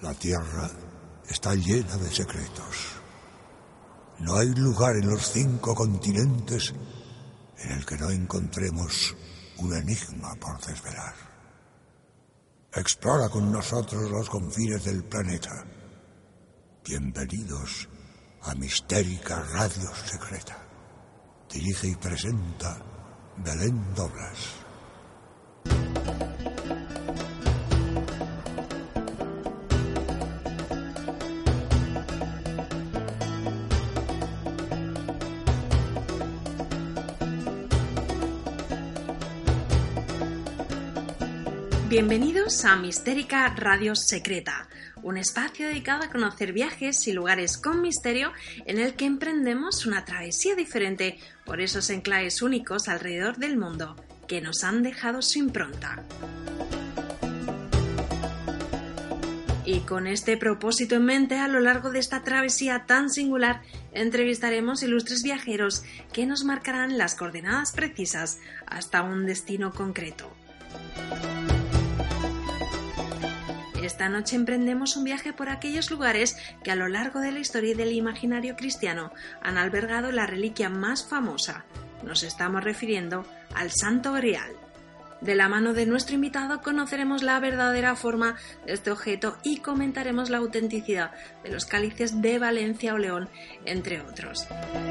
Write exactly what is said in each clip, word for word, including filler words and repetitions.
La Tierra está llena de secretos. No hay lugar en los cinco continentes en el que no encontremos un enigma por desvelar. Explora con nosotros los confines del planeta. Bienvenidos a Mistérica Radio Secreta. Dirige y presenta Belén Doblas. Bienvenidos a Mistérica Radio Secreta, un espacio dedicado a conocer viajes y lugares con misterio en el que emprendemos una travesía diferente por esos enclaves únicos alrededor del mundo que nos han dejado su impronta. Y con este propósito en mente, a lo largo de esta travesía tan singular, entrevistaremos ilustres viajeros que nos marcarán las coordenadas precisas hasta un destino concreto. Esta noche emprendemos un viaje por aquellos lugares que a lo largo de la historia y del imaginario cristiano han albergado la reliquia más famosa. Nos estamos refiriendo al Santo Grial. De la mano de nuestro invitado conoceremos la verdadera forma de este objeto y comentaremos la autenticidad de los cálices de Valencia o León, entre otros.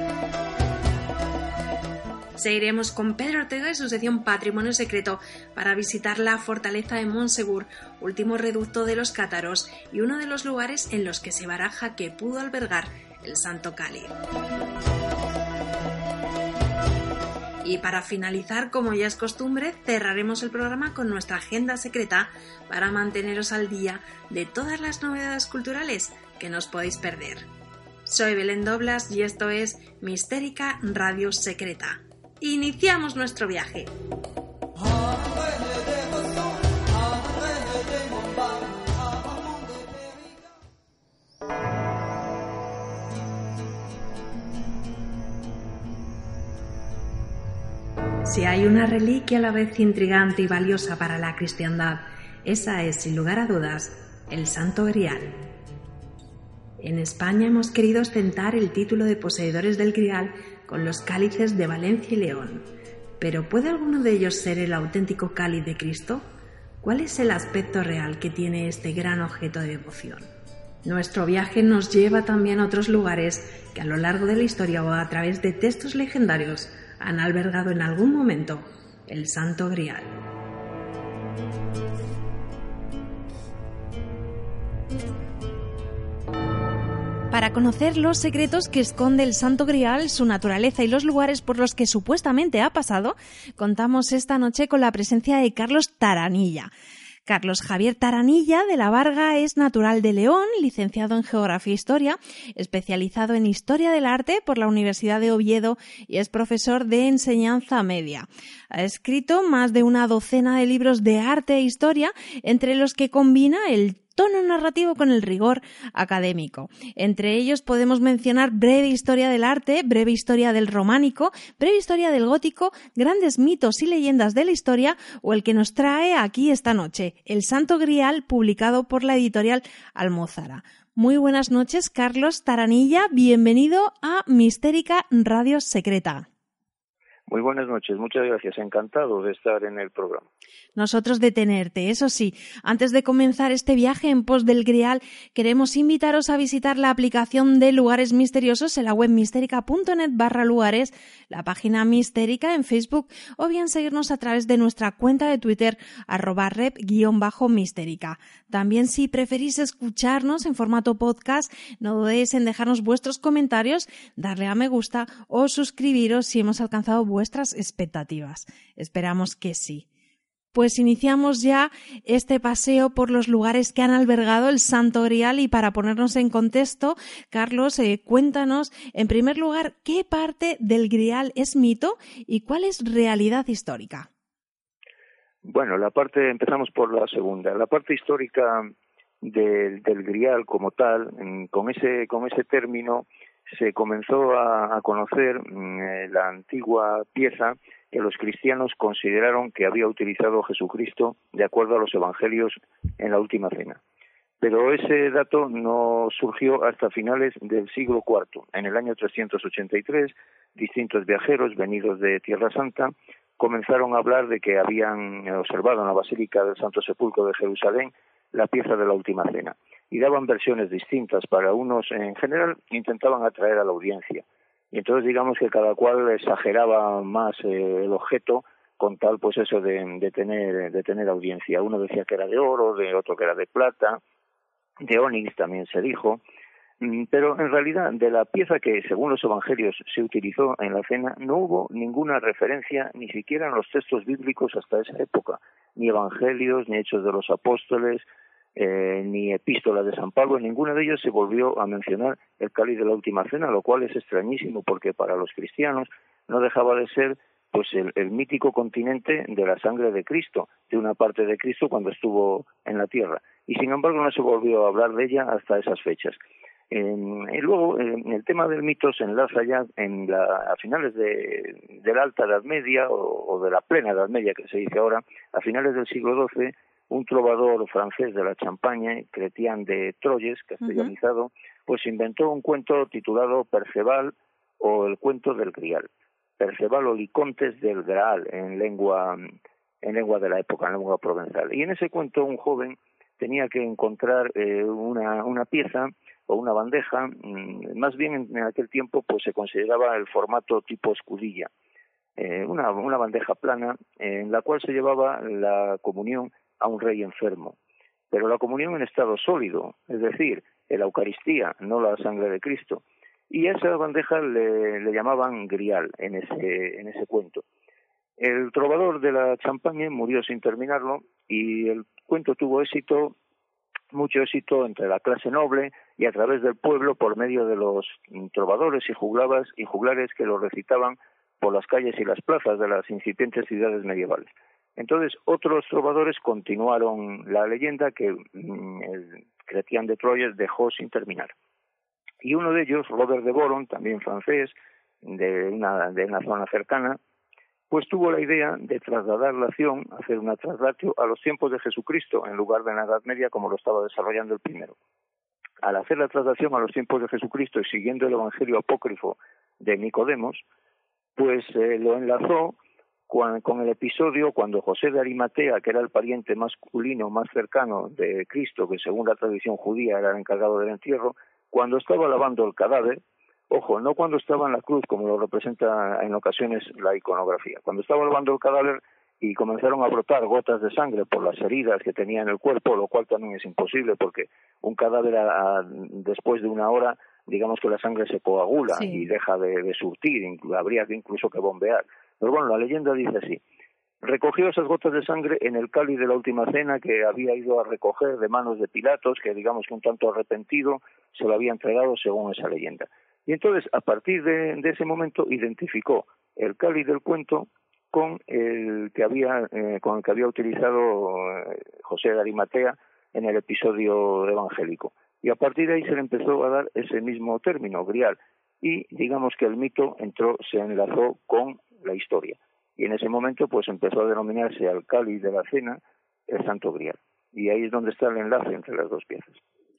Seguiremos con Pedro Ortega y su sección Patrimonio Secreto para visitar la fortaleza de Montsegur, último reducto de los cátaros y uno de los lugares en los que se baraja que pudo albergar el Santo Cáliz. Y para finalizar, como ya es costumbre, cerraremos el programa con nuestra agenda secreta para manteneros al día de todas las novedades culturales que no os podéis perder. Soy Belén Doblas y esto es Mistérica Radio Secreta. Iniciamos nuestro viaje. Si hay una reliquia a la vez intrigante y valiosa para la cristiandad, esa es, sin lugar a dudas, el Santo Grial. En España hemos querido ostentar el título de poseedores del Grial con los cálices de Valencia y León. ¿Pero puede alguno de ellos ser el auténtico cáliz de Cristo? ¿Cuál es el aspecto real que tiene este gran objeto de devoción? Nuestro viaje nos lleva también a otros lugares que a lo largo de la historia o a través de textos legendarios han albergado en algún momento el Santo Grial. Para conocer los secretos que esconde el Santo Grial, su naturaleza y los lugares por los que supuestamente ha pasado, contamos esta noche con la presencia de Carlos Taranilla. Carlos Javier Taranilla de la Varga es natural de León, licenciado en Geografía e Historia, especializado en Historia del Arte por la Universidad de Oviedo y es profesor de enseñanza media. Ha escrito más de una docena de libros de arte e historia, entre los que combina el tono narrativo con el rigor académico. Entre ellos podemos mencionar Breve Historia del Arte, Breve Historia del Románico, Breve Historia del Gótico, Grandes mitos y leyendas de la historia o el que nos trae aquí esta noche, El Santo Grial, publicado por la editorial Almozara. Muy buenas noches, Carlos Taranilla, bienvenido a Mistérica Radio Secreta. Muy buenas noches, muchas gracias, encantado de estar en el programa. Nosotros de tenerte, eso sí, antes de comenzar este viaje en pos del Grial, queremos invitaros a visitar la aplicación de Lugares Misteriosos en la web mistérica.net barra lugares, la página Mistérica en Facebook o bien seguirnos a través de nuestra cuenta de Twitter arroba rep guión bajo mistérica. También si preferís escucharnos en formato podcast, no dudéis en dejarnos vuestros comentarios, darle a me gusta o suscribiros si hemos alcanzado vuestras expectativas. Esperamos que sí. Pues iniciamos ya este paseo por los lugares que han albergado el Santo Grial y para ponernos en contexto, Carlos, eh, cuéntanos, en primer lugar, ¿qué parte del Grial es mito y cuál es realidad histórica? Bueno, la parte, empezamos por la segunda. La parte histórica del, del Grial como tal, con ese, con ese término se comenzó a, a conocer eh, la antigua pieza que los cristianos consideraron que había utilizado Jesucristo de acuerdo a los evangelios en la última cena. pero ese dato no surgió hasta finales del siglo cuarto. En el año trescientos ochenta y tres, distintos viajeros venidos de Tierra Santa comenzaron a hablar de que habían observado en la Basílica del Santo Sepulcro de Jerusalén la pieza de la Última Cena, y daban versiones distintas. Para unos, en general, intentaban atraer a la audiencia, y entonces digamos que cada cual exageraba más eh, el objeto con tal, pues eso, de, de tener de tener audiencia. Uno decía que era de oro, de otro que era de plata, de ónix también se dijo, pero en realidad de la pieza que según los evangelios se utilizó en la cena no hubo ninguna referencia ni siquiera en los textos bíblicos hasta esa época, ni evangelios, ni hechos de los apóstoles, eh, ni epístolas de San Pablo. En ninguno de ellos se volvió a mencionar el cáliz de la Última Cena, lo cual es extrañísimo porque para los cristianos no dejaba de ser pues el, el mítico continente de la sangre de Cristo, de una parte de Cristo cuando estuvo en la tierra, y sin embargo no se volvió a hablar de ella hasta esas fechas. Eh, y luego eh, el tema del mito se enlaza ya en la, a finales de, de la Alta Edad Media o, o de la Plena Edad Media que se dice ahora, a finales del siglo doce, un trovador francés de la Champaña, Chrétien de Troyes, castellanizado, uh-huh. pues inventó un cuento titulado Perceval o el cuento del Grial. Perceval o Licontes del Graal en lengua en lengua de la época, en lengua provenzal. Y en ese cuento un joven tenía que encontrar eh, una, una pieza o una bandeja, mmm, más bien en, en aquel tiempo pues se consideraba el formato tipo escudilla, eh, una, una bandeja plana en la cual se llevaba la comunión a un rey enfermo, pero la comunión en estado sólido, es decir, la Eucaristía, no la sangre de Cristo. Y a esa bandeja le, le llamaban grial en ese, en ese cuento. El trovador de la Champaña murió sin terminarlo y el cuento tuvo éxito, mucho éxito entre la clase noble y a través del pueblo por medio de los trovadores y juglares, y juglares que lo recitaban por las calles y las plazas de las incipientes ciudades medievales. Entonces otros trovadores continuaron la leyenda que mm, el Chrétien de Troyes dejó sin terminar. Y uno de ellos, Robert de Boron, también francés, de una, de una zona cercana, pues tuvo la idea de trasladar la acción, hacer una traslatio a los tiempos de Jesucristo, en lugar de la Edad Media como lo estaba desarrollando el primero. Al hacer la traslación a los tiempos de Jesucristo y siguiendo el Evangelio apócrifo de Nicodemos, pues eh, lo enlazó con, con el episodio cuando José de Arimatea, que era el pariente masculino más cercano de Cristo, que según la tradición judía era el encargado del entierro, cuando estaba lavando el cadáver, ojo, no cuando estaba en la cruz, como lo representa en ocasiones la iconografía, cuando estaba lavando el cadáver y comenzaron a brotar gotas de sangre por las heridas que tenía en el cuerpo, lo cual también es imposible porque un cadáver a, a, después de una hora, digamos que la sangre se coagula sí. y deja de, de surtir, inclu- habría que incluso que bombear. Pero bueno, la leyenda dice así: recogió esas gotas de sangre en el cáliz de la Última Cena que había ido a recoger de manos de Pilatos, que digamos que un tanto arrepentido se lo había entregado según esa leyenda. Y entonces, a partir de, de ese momento, identificó el cáliz del cuento con el que había eh, con el que había utilizado eh, José de Arimatea en el episodio evangélico. Y a partir de ahí se le empezó a dar ese mismo término, grial. Y digamos que el mito entró, se enlazó con la historia. Y en ese momento pues empezó a denominarse al cáliz de la cena el Santo Grial. Y ahí es donde está el enlace entre las dos piezas.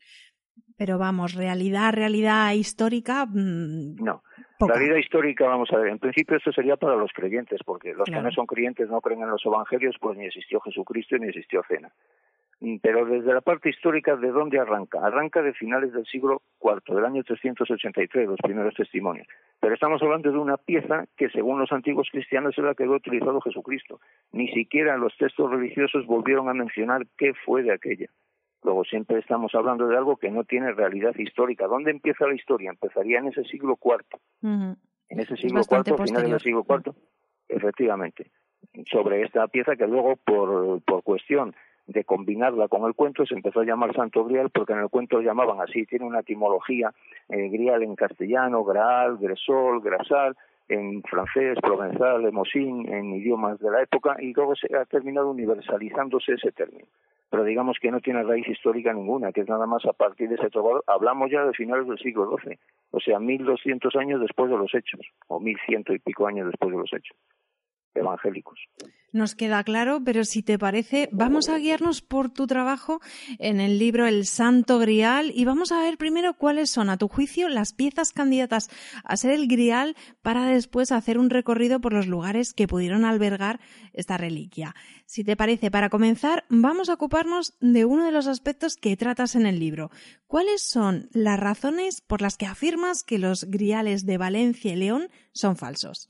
Pero vamos, realidad, realidad histórica... Mmm, no, poca. Realidad histórica, vamos a ver, en principio esto sería para los creyentes, porque los claro. que no son creyentes no creen en los evangelios, pues ni existió Jesucristo ni existió cena. Pero desde la parte histórica, ¿de dónde arranca? Arranca de finales del siglo cuarto, del año trescientos ochenta y tres, los primeros testimonios. Pero estamos hablando de una pieza que, según los antiguos cristianos, es la que había utilizado Jesucristo. Ni siquiera los textos religiosos volvieron a mencionar qué fue de aquella. Luego siempre estamos hablando de algo que no tiene realidad histórica. ¿Dónde empieza la historia? Empezaría en ese siglo cuarto. Uh-huh. En ese siglo cuarto, finales del siglo cuarto, efectivamente. Sobre esta pieza que luego, por, por cuestión de combinarla con el cuento, se empezó a llamar Santo Grial, porque en el cuento lo llamaban así, tiene una etimología, eh, Grial en castellano, Graal, Gresol, Grasal, en francés, provenzal, lemosín, en idiomas de la época, y luego se ha terminado universalizándose ese término. Pero digamos que no tiene raíz histórica ninguna, que es nada más a partir de ese trovador. Hablamos ya de finales del siglo doce, o sea, mil doscientos años después de los hechos, o mil ciento y pico años después de los hechos. evangélicos. Nos queda claro, pero si te parece, vamos a guiarnos por tu trabajo en el libro El Santo Grial y vamos a ver primero cuáles son, a tu juicio, las piezas candidatas a ser el Grial para después hacer un recorrido por los lugares que pudieron albergar esta reliquia. Si te parece, para comenzar, vamos a ocuparnos de uno de los aspectos que tratas en el libro. ¿Cuáles son las razones por las que afirmas que los Griales de Valencia y León son falsos?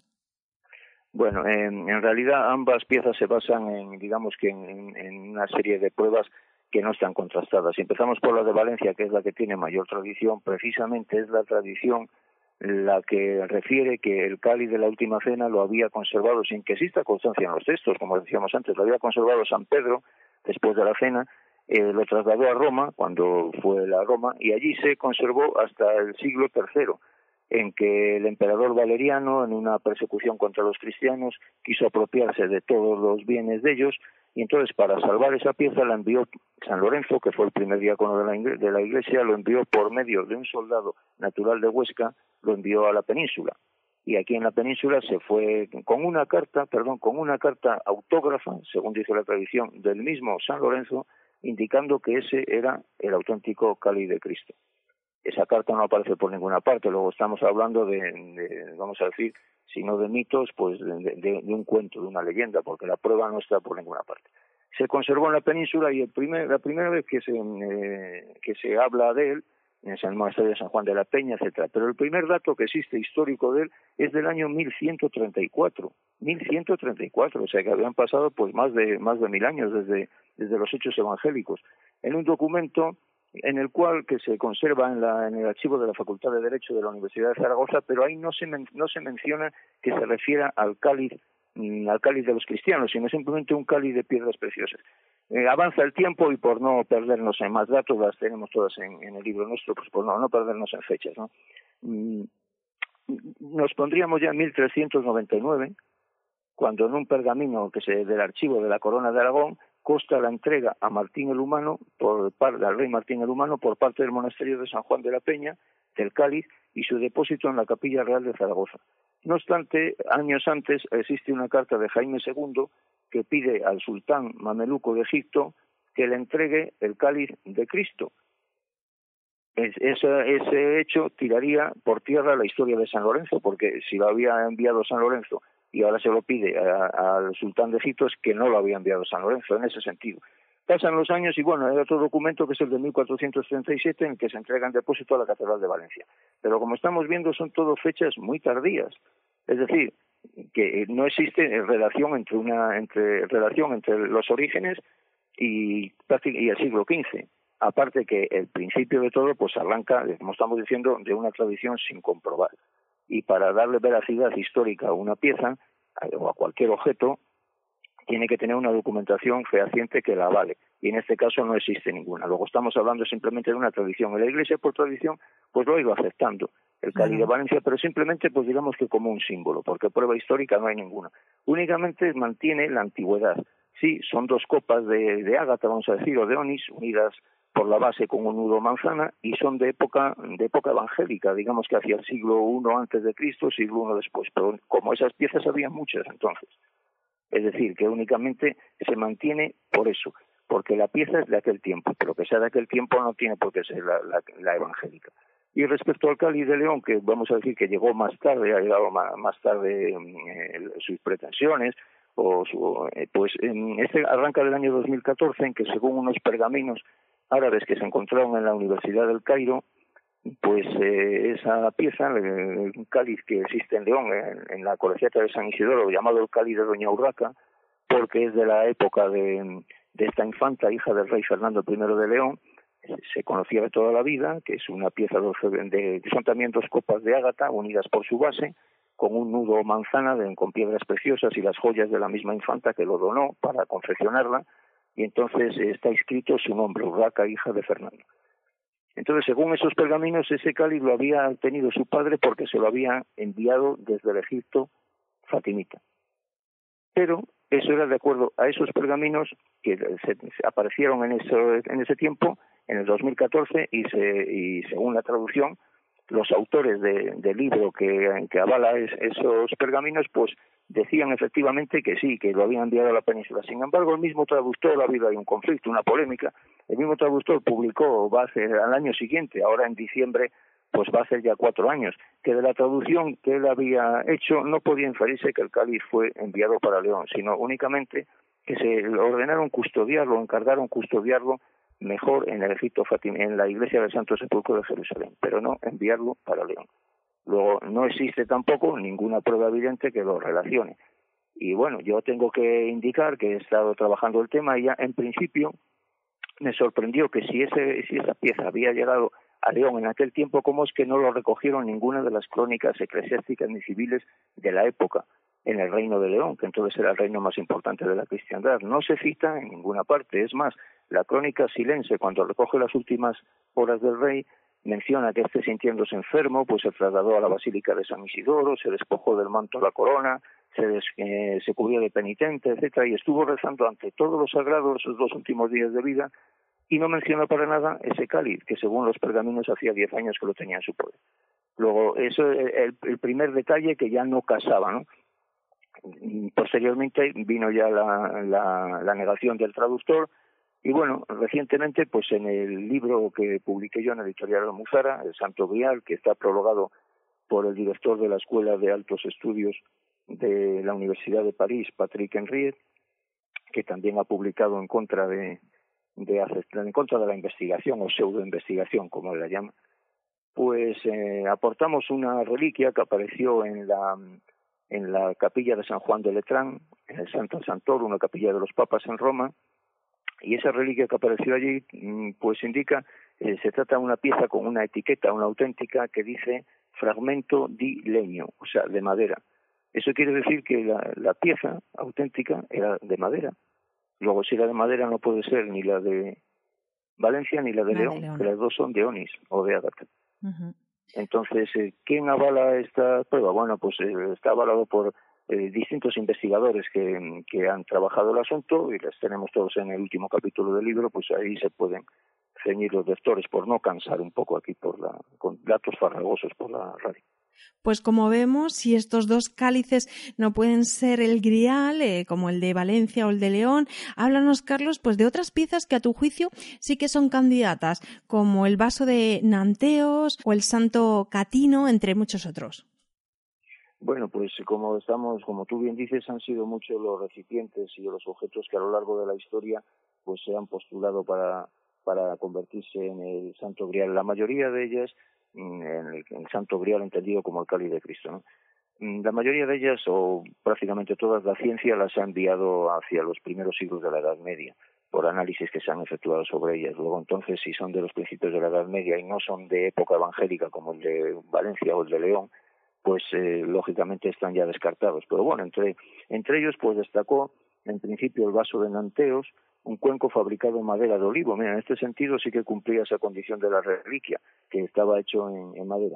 Bueno, en, en realidad ambas piezas se basan en, digamos que en, en una serie de pruebas que no están contrastadas. Si empezamos por la de Valencia, que es la que tiene mayor tradición, precisamente es la tradición la que refiere que el cáliz de la última cena lo había conservado, sin que exista constancia en los textos, como decíamos antes, lo había conservado San Pedro después de la cena, eh, lo trasladó a Roma, cuando fue la Roma, y allí se conservó hasta el siglo tercero, en que el emperador Valeriano, en una persecución contra los cristianos, quiso apropiarse de todos los bienes de ellos, y entonces para salvar esa pieza la envió San Lorenzo, que fue el primer diácono de la, iglesia, de la iglesia, lo envió por medio de un soldado natural de Huesca, lo envió a la península. Y aquí en la península se fue con una carta, perdón, con una carta autógrafa, según dice la tradición, del mismo San Lorenzo, indicando que ese era el auténtico cáliz de Cristo. Esa carta no aparece por ninguna parte, luego estamos hablando de, de vamos a decir, si no de mitos, pues de, de, de un cuento, de una leyenda, porque la prueba no está por ninguna parte. Se conservó en la península y el primer, la primera vez que se, eh, que se habla de él, en el monasterio de San Juan de la Peña, etcétera. Pero el primer dato que existe histórico de él es del año mil ciento treinta y cuatro, mil ciento treinta y cuatro, o sea que habían pasado pues más de más de mil años desde desde los hechos evangélicos, en un documento en el cual que se conserva en, la, en el archivo de la Facultad de Derecho de la Universidad de Zaragoza, pero ahí no se men, no se menciona que se refiera al cáliz mm, al cáliz de los cristianos, sino simplemente un cáliz de piedras preciosas. Eh, avanza el tiempo y por no perdernos en más datos, las tenemos todas en, en el libro nuestro, pues por no, no perdernos en fechas, ¿no? Mm, nos pondríamos ya en mil trescientos noventa y nueve, cuando en un pergamino que se del archivo de la Corona de Aragón consta la entrega a Martín el Humano, por parte al rey Martín el Humano, por parte del monasterio de San Juan de la Peña, del cáliz, y su depósito en la Capilla Real de Zaragoza. No obstante, años antes existe una carta de Jaime segundo que pide al sultán mameluco de Egipto que le entregue el cáliz de Cristo. Es, ese, ese hecho tiraría por tierra la historia de San Lorenzo, porque si lo había enviado San Lorenzo y ahora se lo pide al sultán de Egipto, es que no lo había enviado San Lorenzo, en ese sentido. Pasan los años y bueno, hay otro documento que es el de mil cuatrocientos treinta y siete en que se entrega en depósito a la Catedral de Valencia. Pero como estamos viendo son todo fechas muy tardías, es decir, que no existe relación entre una entre relación entre los orígenes y, y el siglo quince. Aparte que el principio de todo pues arranca, como estamos diciendo, de una tradición sin comprobar. Y para darle veracidad histórica a una pieza o a cualquier objeto, tiene que tener una documentación fehaciente que la avale. Y en este caso no existe ninguna. Luego estamos hablando simplemente de una tradición. En la Iglesia, por tradición, pues lo ha ido aceptando. El cáliz de Valencia, pero simplemente, pues digamos que como un símbolo, porque prueba histórica no hay ninguna. Únicamente mantiene la antigüedad. Sí, son dos copas de, de ágata, vamos a decir, o de onix, unidas por la base con un nudo manzana, y son de época de época evangélica, digamos que hacia el siglo primero antes de Cristo, siglo primero después, pero como esas piezas había muchas entonces. Es decir, que únicamente se mantiene por eso, porque la pieza es de aquel tiempo, pero que sea de aquel tiempo no tiene por qué ser la, la, la evangélica. Y respecto al cáliz de León, que vamos a decir que llegó más tarde, ha llegado más, más tarde eh, sus pretensiones, o su, eh, pues en este arranca del año dos mil catorce, en que según unos pergaminos árabes que se encontraron en la Universidad del Cairo, pues eh, esa pieza, el, el cáliz que existe en León, en, en la colegiata de San Isidoro, llamado el cáliz de Doña Urraca, porque es de la época de, de esta infanta, hija del rey Fernando primero de León, se conocía de toda la vida, que es una pieza de, de son también dos copas de ágata unidas por su base, con un nudo manzana de, con piedras preciosas y las joyas de la misma infanta que lo donó para confeccionarla, y entonces está escrito su nombre, Urraca, hija de Fernando. Entonces, según esos pergaminos, ese cáliz lo había tenido su padre porque se lo había enviado desde el Egipto fatimita. Pero eso era de acuerdo a esos pergaminos que se, se aparecieron en, eso, en ese tiempo, en el dos mil catorce, y, se, y según la traducción, los autores de, del libro que, que avala es, esos pergaminos, pues decían efectivamente que sí, que lo habían enviado a la península. Sin embargo, el mismo traductor, ha habido ahí un conflicto, una polémica, el mismo traductor publicó, va a hacer al año siguiente, ahora en diciembre, pues va a hacer ya cuatro años, que de la traducción que él había hecho no podía inferirse que el cáliz fue enviado para León, sino únicamente que se ordenaron custodiarlo, encargaron custodiarlo mejor en el Egipto Fatim, en la iglesia del Santo Sepulcro de Jerusalén, pero no enviarlo para León. Luego, no existe tampoco ninguna prueba evidente que lo relacione. Y bueno, yo tengo que indicar que he estado trabajando el tema y ya en principio me sorprendió que si, ese, si esa pieza había llegado a León en aquel tiempo, ¿cómo es que no lo recogieron ninguna de las crónicas eclesiásticas ni civiles de la época en el Reino de León, que entonces era el reino más importante de la cristiandad? No se cita en ninguna parte. Es más, la crónica silense, cuando recoge las últimas horas del rey, menciona que este, sintiéndose enfermo, pues se trasladó a la Basílica de San Isidoro, se despojó del manto la corona, se, des, eh, se cubrió de penitente, etcétera, y estuvo rezando ante todos los sagrados esos dos últimos días de vida, y no menciona para nada ese cáliz, que según los pergaminos hacía diez años que lo tenía en su poder. Luego, eso es el, el primer detalle que ya no casaba, ¿no? Posteriormente vino ya la, la, la negación del traductor, y bueno, recientemente, pues en el libro que publiqué yo en la editorial Almuzara, El Santo Grial, que está prologado por el director de la Escuela de Altos Estudios de la Universidad de París, Patrick Henriet, que también ha publicado en contra de, de en contra de la investigación o pseudoinvestigación, como él la llama, pues eh, aportamos una reliquia que apareció en la en la capilla de San Juan de Letrán, en el Santo Santoro, una capilla de los papas en Roma, y esa reliquia que apareció allí, pues indica, eh, se trata de una pieza con una etiqueta, una auténtica, que dice fragmento di legno, o sea, de madera. Eso quiere decir que la, la pieza auténtica era de madera. Luego, si era de madera, no puede ser ni la de Valencia ni la de, la León, de León, que las dos son de Onis o de Ágata. Uh-huh. Entonces, eh, ¿quién avala esta prueba? Bueno, pues eh, está avalado por eh, distintos investigadores que, que han trabajado el asunto, y les tenemos todos en el último capítulo del libro, pues ahí se pueden ceñir los lectores, por no cansar un poco aquí por la, con datos farragosos por la radio. Pues como vemos, si estos dos cálices no pueden ser el Grial, eh, como el de Valencia o el de León, háblanos, Carlos, pues de otras piezas que a tu juicio sí que son candidatas, como el vaso de Nanteos o el Santo Catino, entre muchos otros. Bueno, pues como estamos, como tú bien dices, han sido muchos los recipientes y los objetos que a lo largo de la historia pues se han postulado para, para convertirse en el Santo Grial. La mayoría de ellas en el, en el Santo Grial entendido como el cáliz de Cristo, ¿no? La mayoría de ellas, o prácticamente todas, la ciencia las ha enviado hacia los primeros siglos de la Edad Media, por análisis que se han efectuado sobre ellas. Luego, entonces, si son de los principios de la Edad Media y no son de época evangélica como el de Valencia o el de León, pues eh, lógicamente están ya descartados. Pero bueno, entre, entre ellos pues destacó en principio el vaso de Nanteos, un cuenco fabricado en madera de olivo. Mira, en este sentido sí que cumplía esa condición de la reliquia, que estaba hecho en, en madera.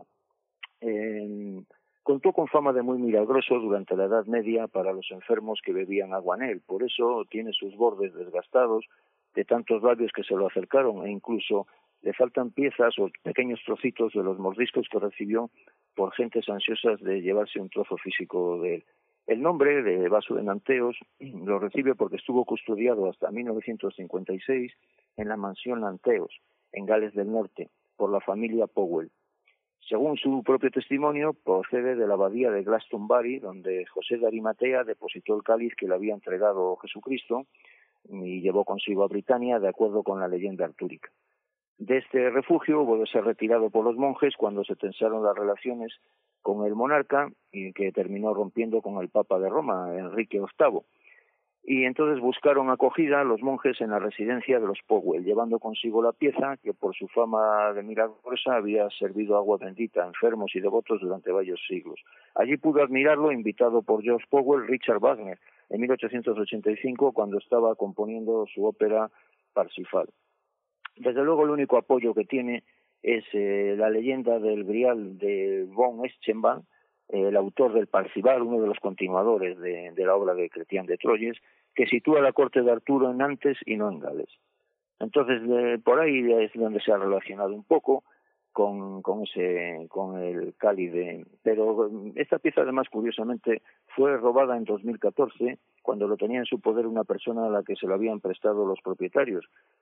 Eh, contó con fama de muy milagroso durante la Edad Media para los enfermos que bebían agua en él. Por eso tiene sus bordes desgastados de tantos labios que se lo acercaron, e incluso le faltan piezas o pequeños trocitos de los mordiscos que recibió por gentes ansiosas de llevarse un trozo físico de él. El nombre de vaso de Nanteos lo recibe porque estuvo custodiado hasta mil novecientos cincuenta y seis en la mansión Nanteos, en Gales del Norte, por la familia Powell. Según su propio testimonio, procede de la abadía de Glastonbury, donde José de Arimatea depositó el cáliz que le había entregado Jesucristo y llevó consigo a Britania, de acuerdo con la leyenda artúrica. De este refugio hubo de ser retirado por los monjes cuando se tensaron las relaciones con el monarca, y que terminó rompiendo con el Papa de Roma, Enrique octavo. Y entonces buscaron acogida los monjes en la residencia de los Powell, llevando consigo la pieza que por su fama de milagrosa había servido agua bendita a enfermos y devotos durante varios siglos. Allí pudo admirarlo, invitado por George Powell, Richard Wagner, en mil ochocientos ochenta y cinco, cuando estaba componiendo su ópera Parsifal. Desde luego el único apoyo que tiene es eh, la leyenda del Grial de von Eschenbach, eh, el autor del Parzival, uno de los continuadores de, de la obra de Chrétien de Troyes, que sitúa la corte de Arturo en Nantes y no en Gales. Entonces, de, por ahí es donde se ha relacionado un poco con, con ese, con el cáliz de, pero esta pieza además curiosamente fue robada en dos mil catorce, cuando lo tenía en su poder una persona a la que se lo habían prestado los propietarios.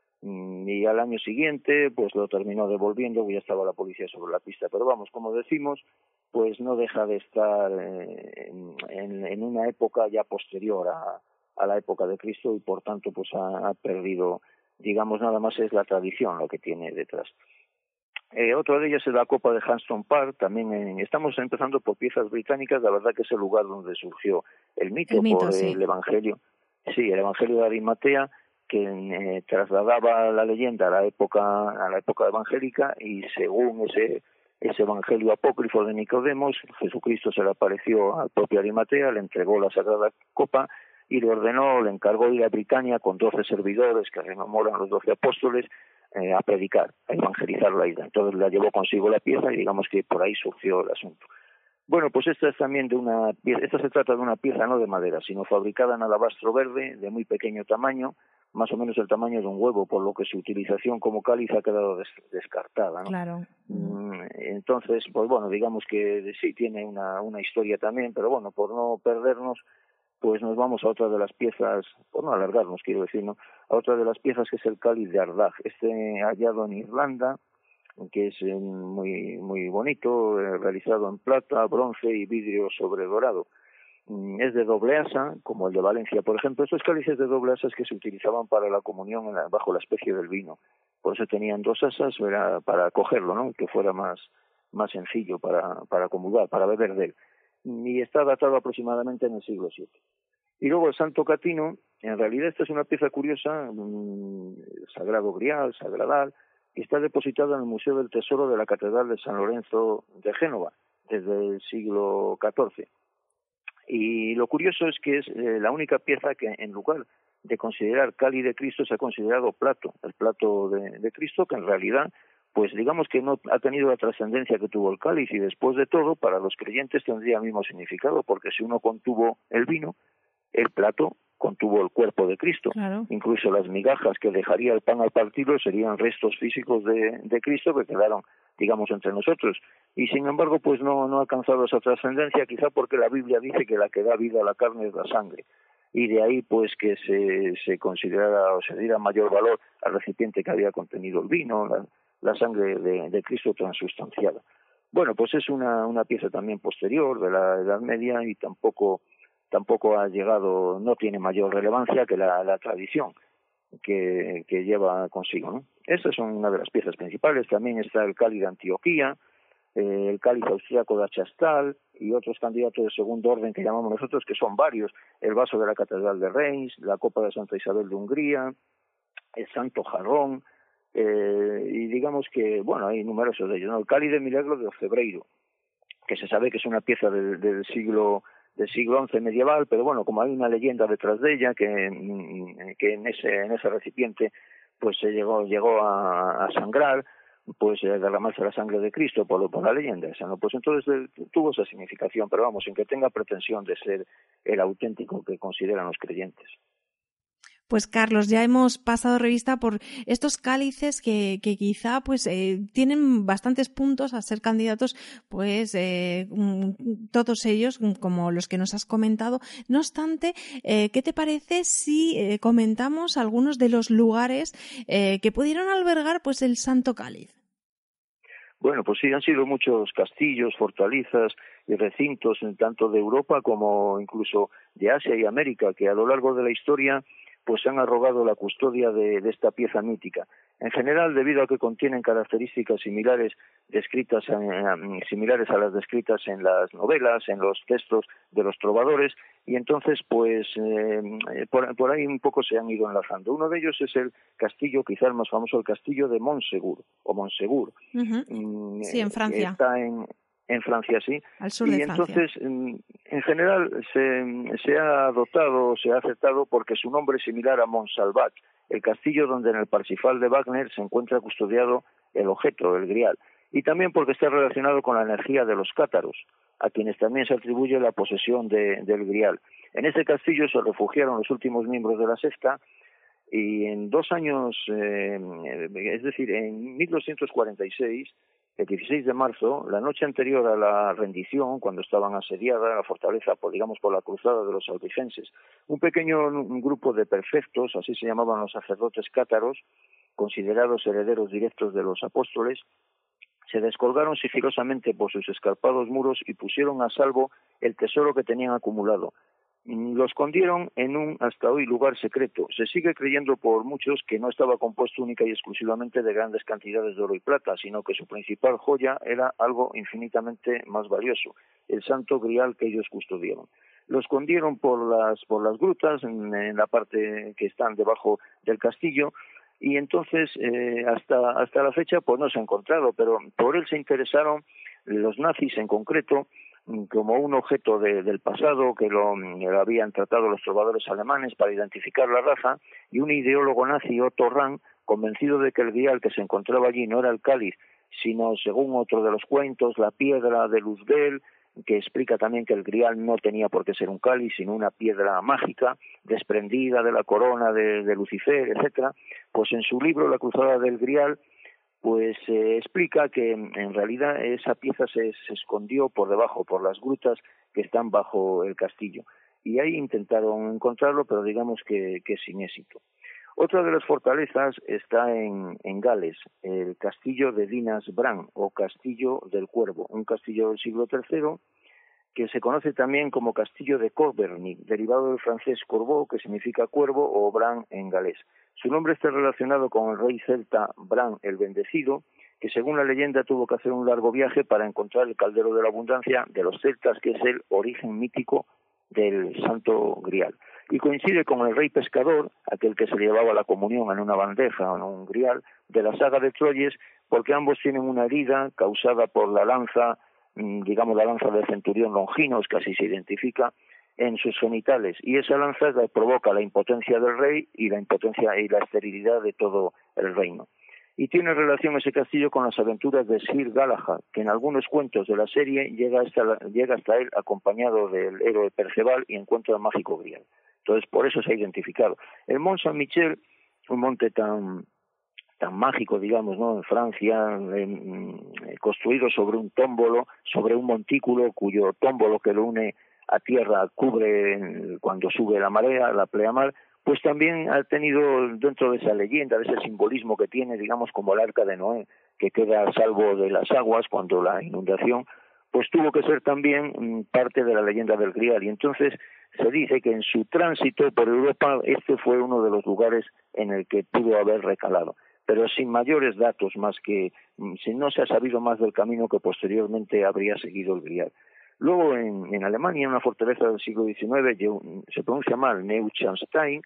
Y al año siguiente pues lo terminó devolviendo, ya estaba la policía sobre la pista, pero vamos, como decimos, pues no deja de estar eh, en, en una época ya posterior a, a la época de Cristo, y por tanto pues ha, ha perdido, digamos, nada más es la tradición lo que tiene detrás. Eh, otra de ellas es la copa de Hanston Park. También en, estamos empezando por piezas británicas. La verdad que es el lugar donde surgió el mito, el mito por sí. el Evangelio, sí, el Evangelio de Arimatea, que eh, trasladaba la leyenda a la época a la época evangélica, y según ese ese Evangelio apócrifo de Nicodemos, Jesucristo se le apareció al propio Arimatea, le entregó la sagrada copa y le ordenó, le encargó ir a Britania con doce servidores que rememoran los doce apóstoles, eh, a predicar, a evangelizar la isla. Entonces la llevó consigo la pieza y digamos que por ahí surgió el asunto. Bueno, pues esta es también de una esta se trata de una pieza no de madera, sino fabricada en alabastro verde, de muy pequeño tamaño, más o menos el tamaño de un huevo, por lo que su utilización como cáliz ha quedado des, descartada, ¿no? Claro. Entonces, pues bueno, digamos que sí tiene una, una historia también, pero bueno, por no perdernos, pues nos vamos a otra de las piezas, por no alargarnos, quiero decir, ¿no? A otra de las piezas, que es el cáliz de Ardagh, este hallado en Irlanda, que es eh, muy muy bonito, eh, realizado en plata, bronce y vidrio sobre dorado. Mm, es de doble asa, como el de Valencia, por ejemplo. Estos cálices de doble asa que se utilizaban para la comunión en la, bajo la especie del vino. Por eso tenían dos asas, era para cogerlo, ¿no? Que fuera más más sencillo para para comulgar, para beber de él. Y está datado aproximadamente en el siglo siete. Y luego el Santo Catino, en realidad esta es una pieza curiosa, un sagrado grial, sagradal, que está depositada en el Museo del Tesoro de la Catedral de San Lorenzo de Génova, desde el siglo catorce. Y lo curioso es que es eh, la única pieza que, en lugar de considerar cáliz de Cristo, se ha considerado plato, el plato de, de Cristo, que en realidad, pues digamos que no ha tenido la trascendencia que tuvo el cáliz, y después de todo, para los creyentes tendría el mismo significado, porque si uno contuvo el vino, el plato contuvo el cuerpo de Cristo. Claro. Incluso las migajas que dejaría el pan al partirlo serían restos físicos de, de Cristo que quedaron, digamos, entre nosotros. Y sin embargo, pues no, no ha alcanzado esa trascendencia, quizá porque la Biblia dice que la que da vida a la carne es la sangre. Y de ahí, pues, que se, se considerara o se diera mayor valor al recipiente que había contenido el vino, la, la sangre de, de Cristo transustanciada. Bueno, pues es una, una pieza también posterior de la Edad Media, y tampoco tampoco ha llegado, no tiene mayor relevancia que la, la tradición que, que lleva consigo, ¿no? Estas son una de las piezas principales. También está el cáliz de Antioquía, eh, el cáliz austriaco de Achastal y otros candidatos de segundo orden que llamamos nosotros, que son varios: el vaso de la Catedral de Reims, la copa de Santa Isabel de Hungría, el santo jarrón, eh, y digamos que, bueno, hay numerosos de ellos, ¿no? El cáliz de Milagro de Ocebreiro, que se sabe que es una pieza del, del siglo del siglo once medieval, pero bueno, como hay una leyenda detrás de ella, que, que en ese en ese recipiente pues se llegó llegó a, a sangrar, pues eh, derramarse la sangre de Cristo por, por la leyenda esa, ¿no? Pues entonces eh, tuvo esa significación, pero vamos, sin que tenga pretensión de ser el auténtico que consideran los creyentes. Pues Carlos, ya hemos pasado revista por estos cálices que, que quizá pues eh, tienen bastantes puntos a ser candidatos, pues eh, todos ellos como los que nos has comentado. No obstante, eh, ¿qué te parece si eh, comentamos algunos de los lugares eh, que pudieron albergar pues el Santo Cáliz? Bueno, pues sí, han sido muchos castillos, fortalezas y recintos, tanto de Europa como incluso de Asia y América, que a lo largo de la historia pues se han arrogado la custodia de, de esta pieza mítica. En general, debido a que contienen características similares descritas en, en, similares a las descritas en las novelas, en los textos de los trovadores, y entonces pues eh, por, por ahí un poco se han ido enlazando. Uno de ellos es el castillo, quizá el más famoso, el castillo de Montsegur, o Montsegur. Uh-huh. Sí, en Francia. Está en En Francia, sí. Al sur y de Francia. entonces, en general, se, se ha adoptado, se ha aceptado porque su nombre es similar a Montsalvat, el castillo donde en el Parsifal de Wagner se encuentra custodiado el objeto, el grial. Y también porque está relacionado con la energía de los cátaros, a quienes también se atribuye la posesión de, del grial. En este castillo se refugiaron los últimos miembros de la secta, y en dos años, eh, es decir, en mil doscientos cuarenta y seis, el dieciséis de marzo, la noche anterior a la rendición, cuando estaban asediada la fortaleza, por, digamos, por la cruzada de los albigenses, un pequeño un grupo de perfectos, así se llamaban los sacerdotes cátaros, considerados herederos directos de los apóstoles, se descolgaron sigilosamente por sus escarpados muros y pusieron a salvo el tesoro que tenían acumulado. Lo escondieron en un hasta hoy lugar secreto. Se sigue creyendo por muchos que no estaba compuesto única y exclusivamente de grandes cantidades de oro y plata, sino que su principal joya era algo infinitamente más valioso, el santo grial que ellos custodiaban. Lo escondieron por las por las grutas, en, en la parte que están debajo del castillo, y entonces eh, hasta hasta la fecha pues no se ha encontrado, pero por él se interesaron los nazis en concreto, como un objeto de, del pasado que lo, lo habían tratado los trovadores alemanes para identificar la raza, y un ideólogo nazi, Otto Rahn, convencido de que el grial que se encontraba allí no era el cáliz, sino, según otro de los cuentos, la piedra de Luzbel, que explica también que el grial no tenía por qué ser un cáliz, sino una piedra mágica, desprendida de la corona de, de Lucifer, etcétera. Pues en su libro La cruzada del grial, pues eh, explica que en realidad esa pieza se, se escondió por debajo, por las grutas que están bajo el castillo. Y ahí intentaron encontrarlo, pero digamos que, que sin éxito. Otra de las fortalezas está en, en Gales, el castillo de Dinas Bran, o Castillo del Cuervo, un castillo del siglo tercero, que se conoce también como Castillo de Courberny, derivado del francés corbeau, que significa cuervo, o Bran en galés. Su nombre está relacionado con el rey celta Bran el Bendecido, que según la leyenda tuvo que hacer un largo viaje para encontrar el caldero de la abundancia de los celtas, que es el origen mítico del Santo Grial. Y coincide con el rey pescador, aquel que se llevaba la comunión en una bandeja o en un grial, de la saga de Troyes, porque ambos tienen una herida causada por la lanza, digamos la lanza del centurión Longinos, que así se identifica, en sus genitales, y esa lanza provoca la impotencia del rey y la impotencia y la esterilidad de todo el reino. Y tiene relación ese castillo con las aventuras de Sir Galahad, que en algunos cuentos de la serie llega hasta, llega hasta él acompañado del héroe Perceval y encuentra el mágico grial. Entonces por eso se ha identificado. El Mont Saint-Michel, un monte tan tan mágico, digamos, ¿no?, en Francia, eh, construido sobre un tómbolo, sobre un montículo cuyo tómbolo que lo une a tierra cubre cuando sube la marea, la pleamar, pues también ha tenido dentro de esa leyenda, de ese simbolismo que tiene, digamos, como el arca de Noé, que queda a salvo de las aguas cuando la inundación, pues tuvo que ser también parte de la leyenda del Grial. Y entonces se dice que en su tránsito por Europa este fue uno de los lugares en el que pudo haber recalado, pero sin mayores datos, más que si no se ha sabido más del camino que posteriormente habría seguido el Grial. Luego en, en Alemania, una fortaleza del siglo diecinueve, se pronuncia mal, Neuschwanstein,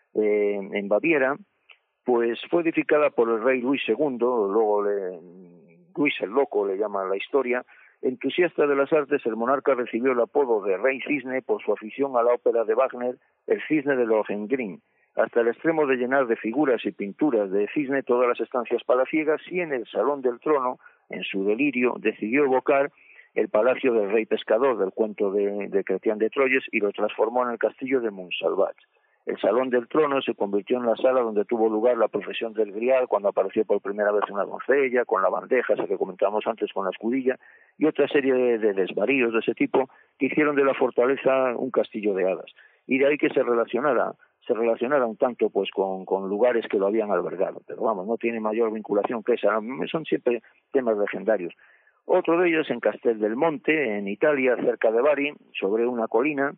eh, en Baviera, pues fue edificada por el rey Luis segundo, luego le, Luis el Loco le llama la historia. Entusiasta de las artes, el monarca recibió el apodo de Rey Cisne por su afición a la ópera de Wagner, El Cisne de Lohengrin, hasta el extremo de llenar de figuras y pinturas de cisne todas las estancias palaciegas, y en el Salón del Trono, en su delirio, decidió evocar el palacio del rey pescador del cuento de, de Chrétien de Troyes y lo transformó en el castillo de Montsalvat. El Salón del Trono se convirtió en la sala donde tuvo lugar la procesión del Grial, cuando apareció por primera vez una doncella, con la bandeja, esa que comentábamos antes, con la escudilla, y otra serie de, de desvaríos de ese tipo que hicieron de la fortaleza un castillo de hadas. Y de ahí que se relacionara, se relacionara un tanto pues con, con lugares que lo habían albergado. Pero vamos, no tiene mayor vinculación que esa, son siempre temas legendarios. Otro de ellos en Castel del Monte, en Italia, cerca de Bari, sobre una colina,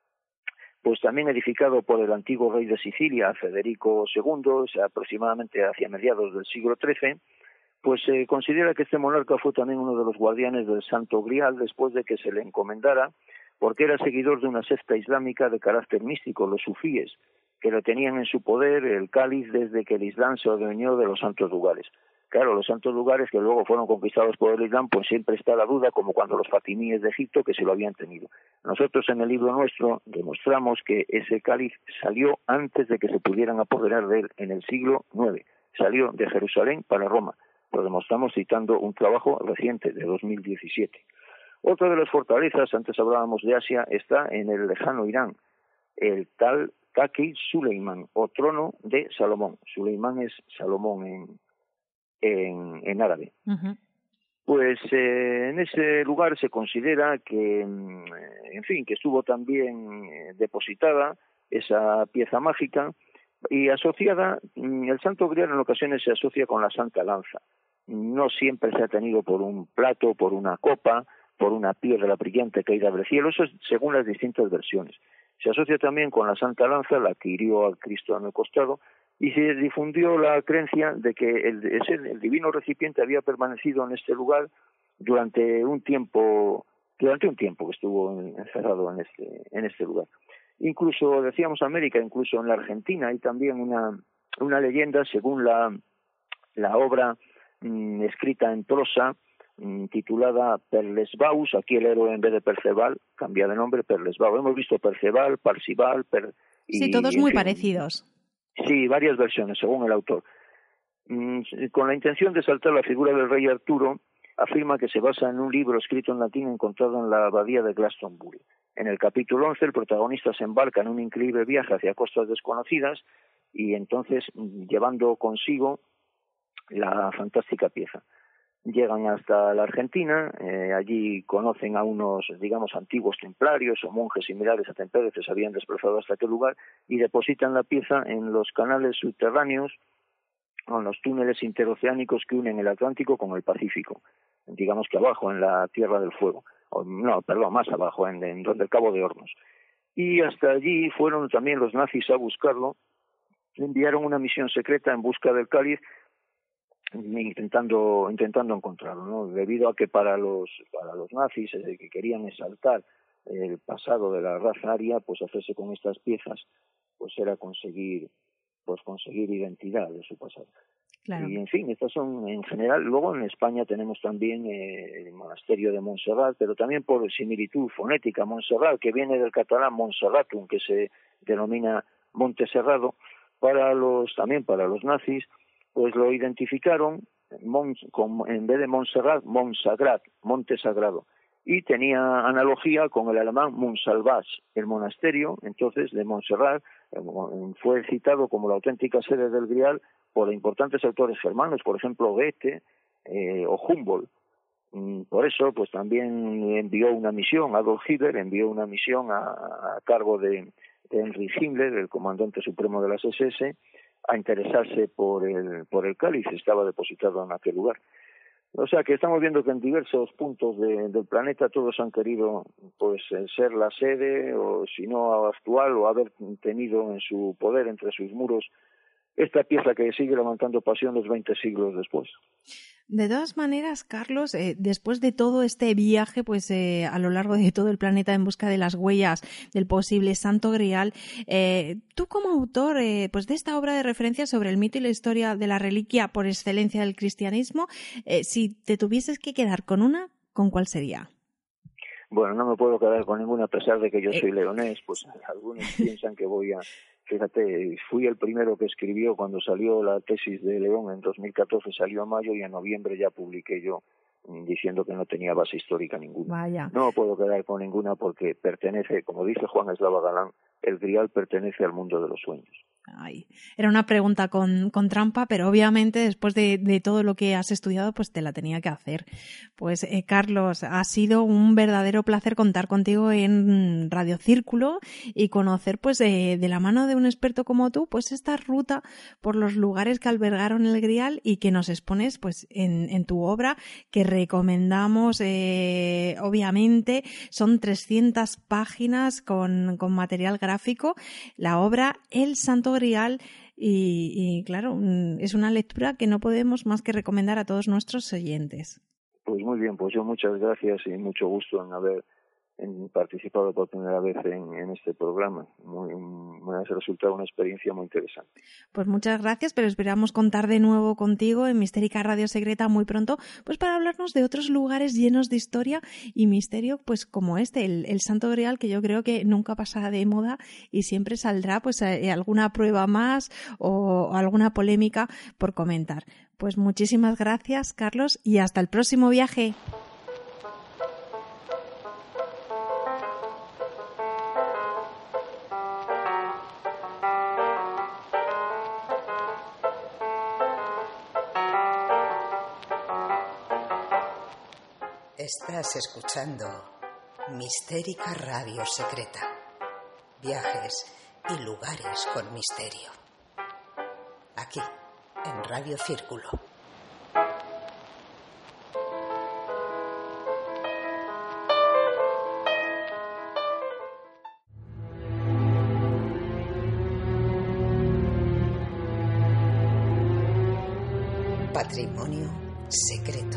pues también edificado por el antiguo rey de Sicilia, Federico segundo, o sea, aproximadamente hacia mediados del siglo trece, pues se considera que este monarca fue también uno de los guardianes del Santo Grial después de que se le encomendara, porque era seguidor de una secta islámica de carácter místico, los sufíes, que lo tenían en su poder el cáliz desde que el Islam se adueñó de los santos lugares. Claro, los santos lugares que luego fueron conquistados por el Islam, pues siempre está la duda, como cuando los fatimíes de Egipto, que se lo habían tenido. Nosotros en el libro nuestro demostramos que ese cáliz salió antes de que se pudieran apoderar de él, en el siglo nueve. Salió de Jerusalén para Roma. Lo demostramos citando un trabajo reciente, de dos mil diecisiete. Otra de las fortalezas, antes hablábamos de Asia, está en el lejano Irán, el tal Taki Suleiman, o trono de Salomón. Suleimán es Salomón en En, en árabe. Uh-huh. Pues eh, en ese lugar se considera que, en fin, que estuvo también eh, depositada esa pieza mágica y asociada, el Santo Grial en ocasiones se asocia con la Santa Lanza. No siempre se ha tenido por un plato, por una copa, por una piedra brillante caída del cielo, eso es según las distintas versiones. Se asocia también con la Santa Lanza, la que hirió al Cristo en el costado, y se difundió la creencia de que el, ese, el divino recipiente había permanecido en este lugar durante un tiempo, durante un tiempo que estuvo encerrado en este, en este lugar. Incluso, decíamos América, incluso en la Argentina hay también una, una leyenda según la, la obra mmm, escrita en prosa, mmm, titulada Perlesvaus, aquí el héroe en vez de Perceval cambia de nombre, Perlesvaus. Hemos visto Perceval, Parcival, per, y, sí, todos muy en fin, parecidos. Sí, varias versiones, según el autor. Mm, con la intención de exaltar la figura del rey Arturo, afirma que se basa en un libro escrito en latín encontrado en la abadía de Glastonbury. En el capítulo once, el protagonista se embarca en un increíble viaje hacia costas desconocidas y entonces, llevando consigo la fantástica pieza. Llegan hasta la Argentina, eh, allí conocen a unos, digamos, antiguos templarios o monjes similares a templarios que se habían desplazado hasta aquel lugar y depositan la pieza en los canales subterráneos o en los túneles interoceánicos que unen el Atlántico con el Pacífico, digamos que abajo, en la Tierra del Fuego, o, no, perdón, más abajo, en, en donde el Cabo de Hornos. Y hasta allí fueron también los nazis a buscarlo, enviaron una misión secreta en busca del cáliz, intentando intentando encontrarlo, ¿no? Debido a que para los para los nazis eh, que querían exaltar el pasado de la raza aria, pues hacerse con estas piezas pues era conseguir pues conseguir identidad de su pasado. Claro. Y en fin, estas son en general. Luego en España tenemos también eh, el monasterio de Montserrat, pero también por similitud fonética, Montserrat, que viene del catalán Montserratum, que se denomina Monte Serrado, para los también para los nazis, pues lo identificaron Mont, con, en vez de Montserrat, Montsagrat, Monte Sagrado, y tenía analogía con el alemán Montsalvage, el monasterio, entonces, de Montserrat, fue citado como la auténtica sede del Grial por importantes autores germanos, por ejemplo Goethe eh, o Humboldt. Por eso, pues también envió una misión, Adolf Hitler envió una misión a, a cargo de, de Heinrich Himmler, el comandante supremo de las S S, a interesarse por el por el cáliz, estaba depositado en aquel lugar. O sea que estamos viendo que en diversos puntos de, del planeta todos han querido pues ser la sede, o si no actual, o haber tenido en su poder, entre sus muros, esta pieza que sigue levantando pasión los veinte siglos después. De todas maneras, Carlos, eh, después de todo este viaje, pues eh, a lo largo de todo el planeta en busca de las huellas del posible Santo Grial, eh, tú como autor, eh, pues de esta obra de referencia sobre el mito y la historia de la reliquia por excelencia del cristianismo, eh, si te tuvieses que quedar con una, ¿con cuál sería? Bueno, no me puedo quedar con ninguna, a pesar de que yo soy leonés, pues algunos piensan que voy a... Fíjate, fui el primero que escribió cuando salió la tesis de León en dos mil catorce, salió a mayo y en noviembre ya publiqué yo diciendo que no tenía base histórica ninguna. Vaya. No me puedo quedar con ninguna porque pertenece, como dice Juan Eslava Galán, el Grial pertenece al mundo de los sueños. Ay, era una pregunta con, con trampa, pero obviamente después de, de todo lo que has estudiado, pues te la tenía que hacer. Pues eh, Carlos, ha sido un verdadero placer contar contigo en Radio Círculo y conocer, pues eh, de la mano de un experto como tú, pues esta ruta por los lugares que albergaron el Grial y que nos expones, pues en, en tu obra, que recomendamos, eh, obviamente, son trescientas páginas con, con material gráfico, la obra El Santo Grial, y, y claro, es una lectura que no podemos más que recomendar a todos nuestros oyentes. Pues muy bien, pues yo muchas gracias y mucho gusto en haber en participado por primera vez en, en este programa. Muy, me ha resultado una experiencia muy interesante. Pues muchas gracias, pero esperamos contar de nuevo contigo en Mistérica Radio Secreta muy pronto, pues para hablarnos de otros lugares llenos de historia y misterio, pues como este, el, el Santo Grial, que yo creo que nunca pasará de moda y siempre saldrá pues eh, alguna prueba más o, o alguna polémica por comentar. Pues muchísimas gracias, Carlos, y hasta el próximo viaje. Estás escuchando Mistérica Radio Secreta. Viajes y lugares con misterio. Aquí, en Radio Círculo. Patrimonio secreto.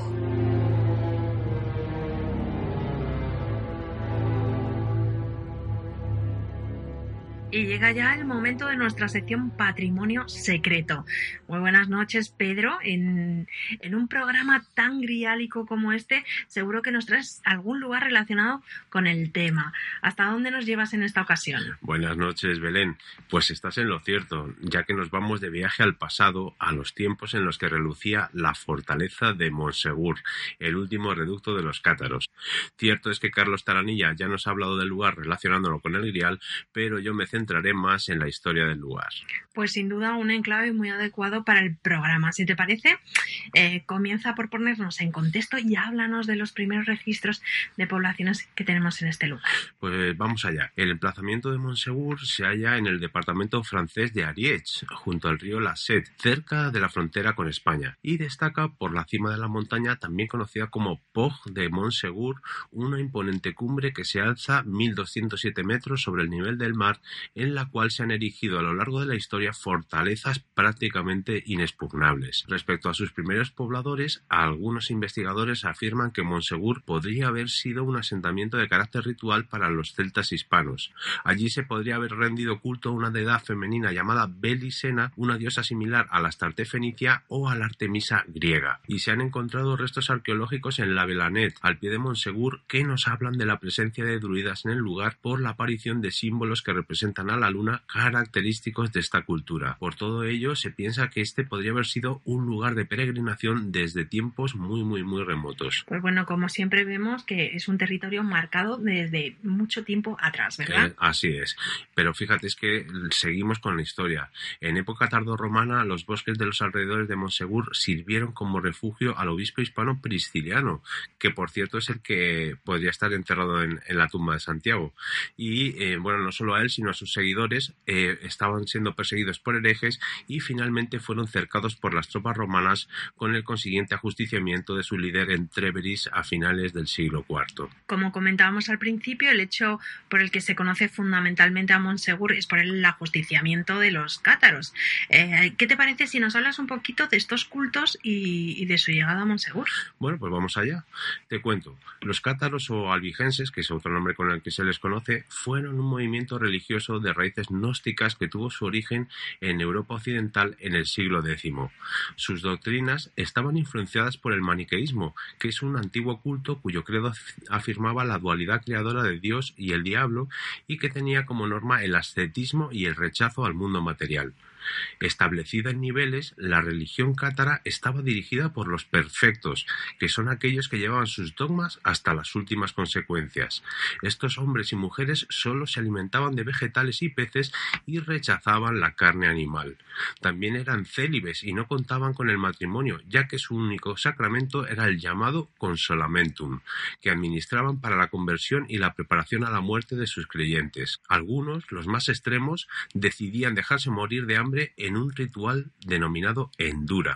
Y llega ya el momento de nuestra sección Patrimonio Secreto. Muy buenas noches, Pedro. En, en un programa tan griálico como este, seguro que nos traes algún lugar relacionado con el tema. ¿Hasta dónde nos llevas en esta ocasión? Buenas noches, Belén. Pues estás en lo cierto, ya que nos vamos de viaje al pasado, a los tiempos en los que relucía la fortaleza de Montsegur, el último reducto de los cátaros. Cierto es que Carlos Taranilla ya nos ha hablado del lugar relacionándolo con el grial, pero yo me centro Entraré más en la historia del lugar. Pues sin duda un enclave muy adecuado para el programa. Si te parece, eh, comienza por ponernos en contexto y háblanos de los primeros registros de poblaciones que tenemos en este lugar. Pues vamos allá. El emplazamiento de Montsegur se halla en el departamento francés de Ariège, junto al río La Sette, cerca de la frontera con España, y destaca por la cima de la montaña también conocida como Port de Montsegur, una imponente cumbre que se alza mil doscientos siete metros sobre el nivel del mar, en la cual se han erigido a lo largo de la historia fortalezas prácticamente inexpugnables. Respecto a sus primeros pobladores, algunos investigadores afirman que Montsegur podría haber sido un asentamiento de carácter ritual para los celtas hispanos. Allí se podría haber rendido culto a una deidad femenina llamada Belisena, una diosa similar a la Astarte fenicia o a la Artemisa griega. Y se han encontrado restos arqueológicos en la Belanet, al pie de Montsegur, que nos hablan de la presencia de druidas en el lugar por la aparición de símbolos que representan a la luna característicos de esta cultura. Por todo ello, se piensa que este podría haber sido un lugar de peregrinación desde tiempos muy muy muy remotos. Pues bueno, como siempre vemos que es un territorio marcado desde mucho tiempo atrás, ¿verdad? Eh, así es. Pero fíjate, es que seguimos con la historia. En época tardorromana, los bosques de los alrededores de Montsegur sirvieron como refugio al obispo hispano Prisciliano, que por cierto es el que podría estar enterrado en, en la tumba de Santiago. Y eh, bueno, no solo a él, sino a sus seguidores eh, estaban siendo perseguidos por herejes y finalmente fueron cercados por las tropas romanas, con el consiguiente ajusticiamiento de su líder en Trèveris a finales del siglo cuarto. Como comentábamos al principio, el hecho por el que se conoce fundamentalmente a Montsegur es por el ajusticiamiento de los cátaros. Eh, ¿Qué te parece si nos hablas un poquito de estos cultos y, y de su llegada a Montsegur? Bueno, pues vamos allá. Te cuento. Los cátaros o albigenses, que es otro nombre con el que se les conoce, fueron un movimiento religioso de raíces gnósticas que tuvo su origen en Europa occidental en el siglo décimo. Sus doctrinas estaban influenciadas por el maniqueísmo, que es un antiguo culto cuyo credo afirmaba la dualidad creadora de Dios y el diablo y que tenía como norma el ascetismo y el rechazo al mundo material. Establecida en niveles, la religión cátara estaba dirigida por los perfectos, que son aquellos que llevaban sus dogmas hasta las últimas consecuencias. Estos hombres y mujeres solo se alimentaban de vegetales y peces y rechazaban la carne animal. También eran célibes y no contaban con el matrimonio, ya que su único sacramento era el llamado consolamentum, que administraban para la conversión y la preparación a la muerte de sus creyentes. Algunos, los más extremos, decidían dejarse morir de hambre en un ritual denominado endura.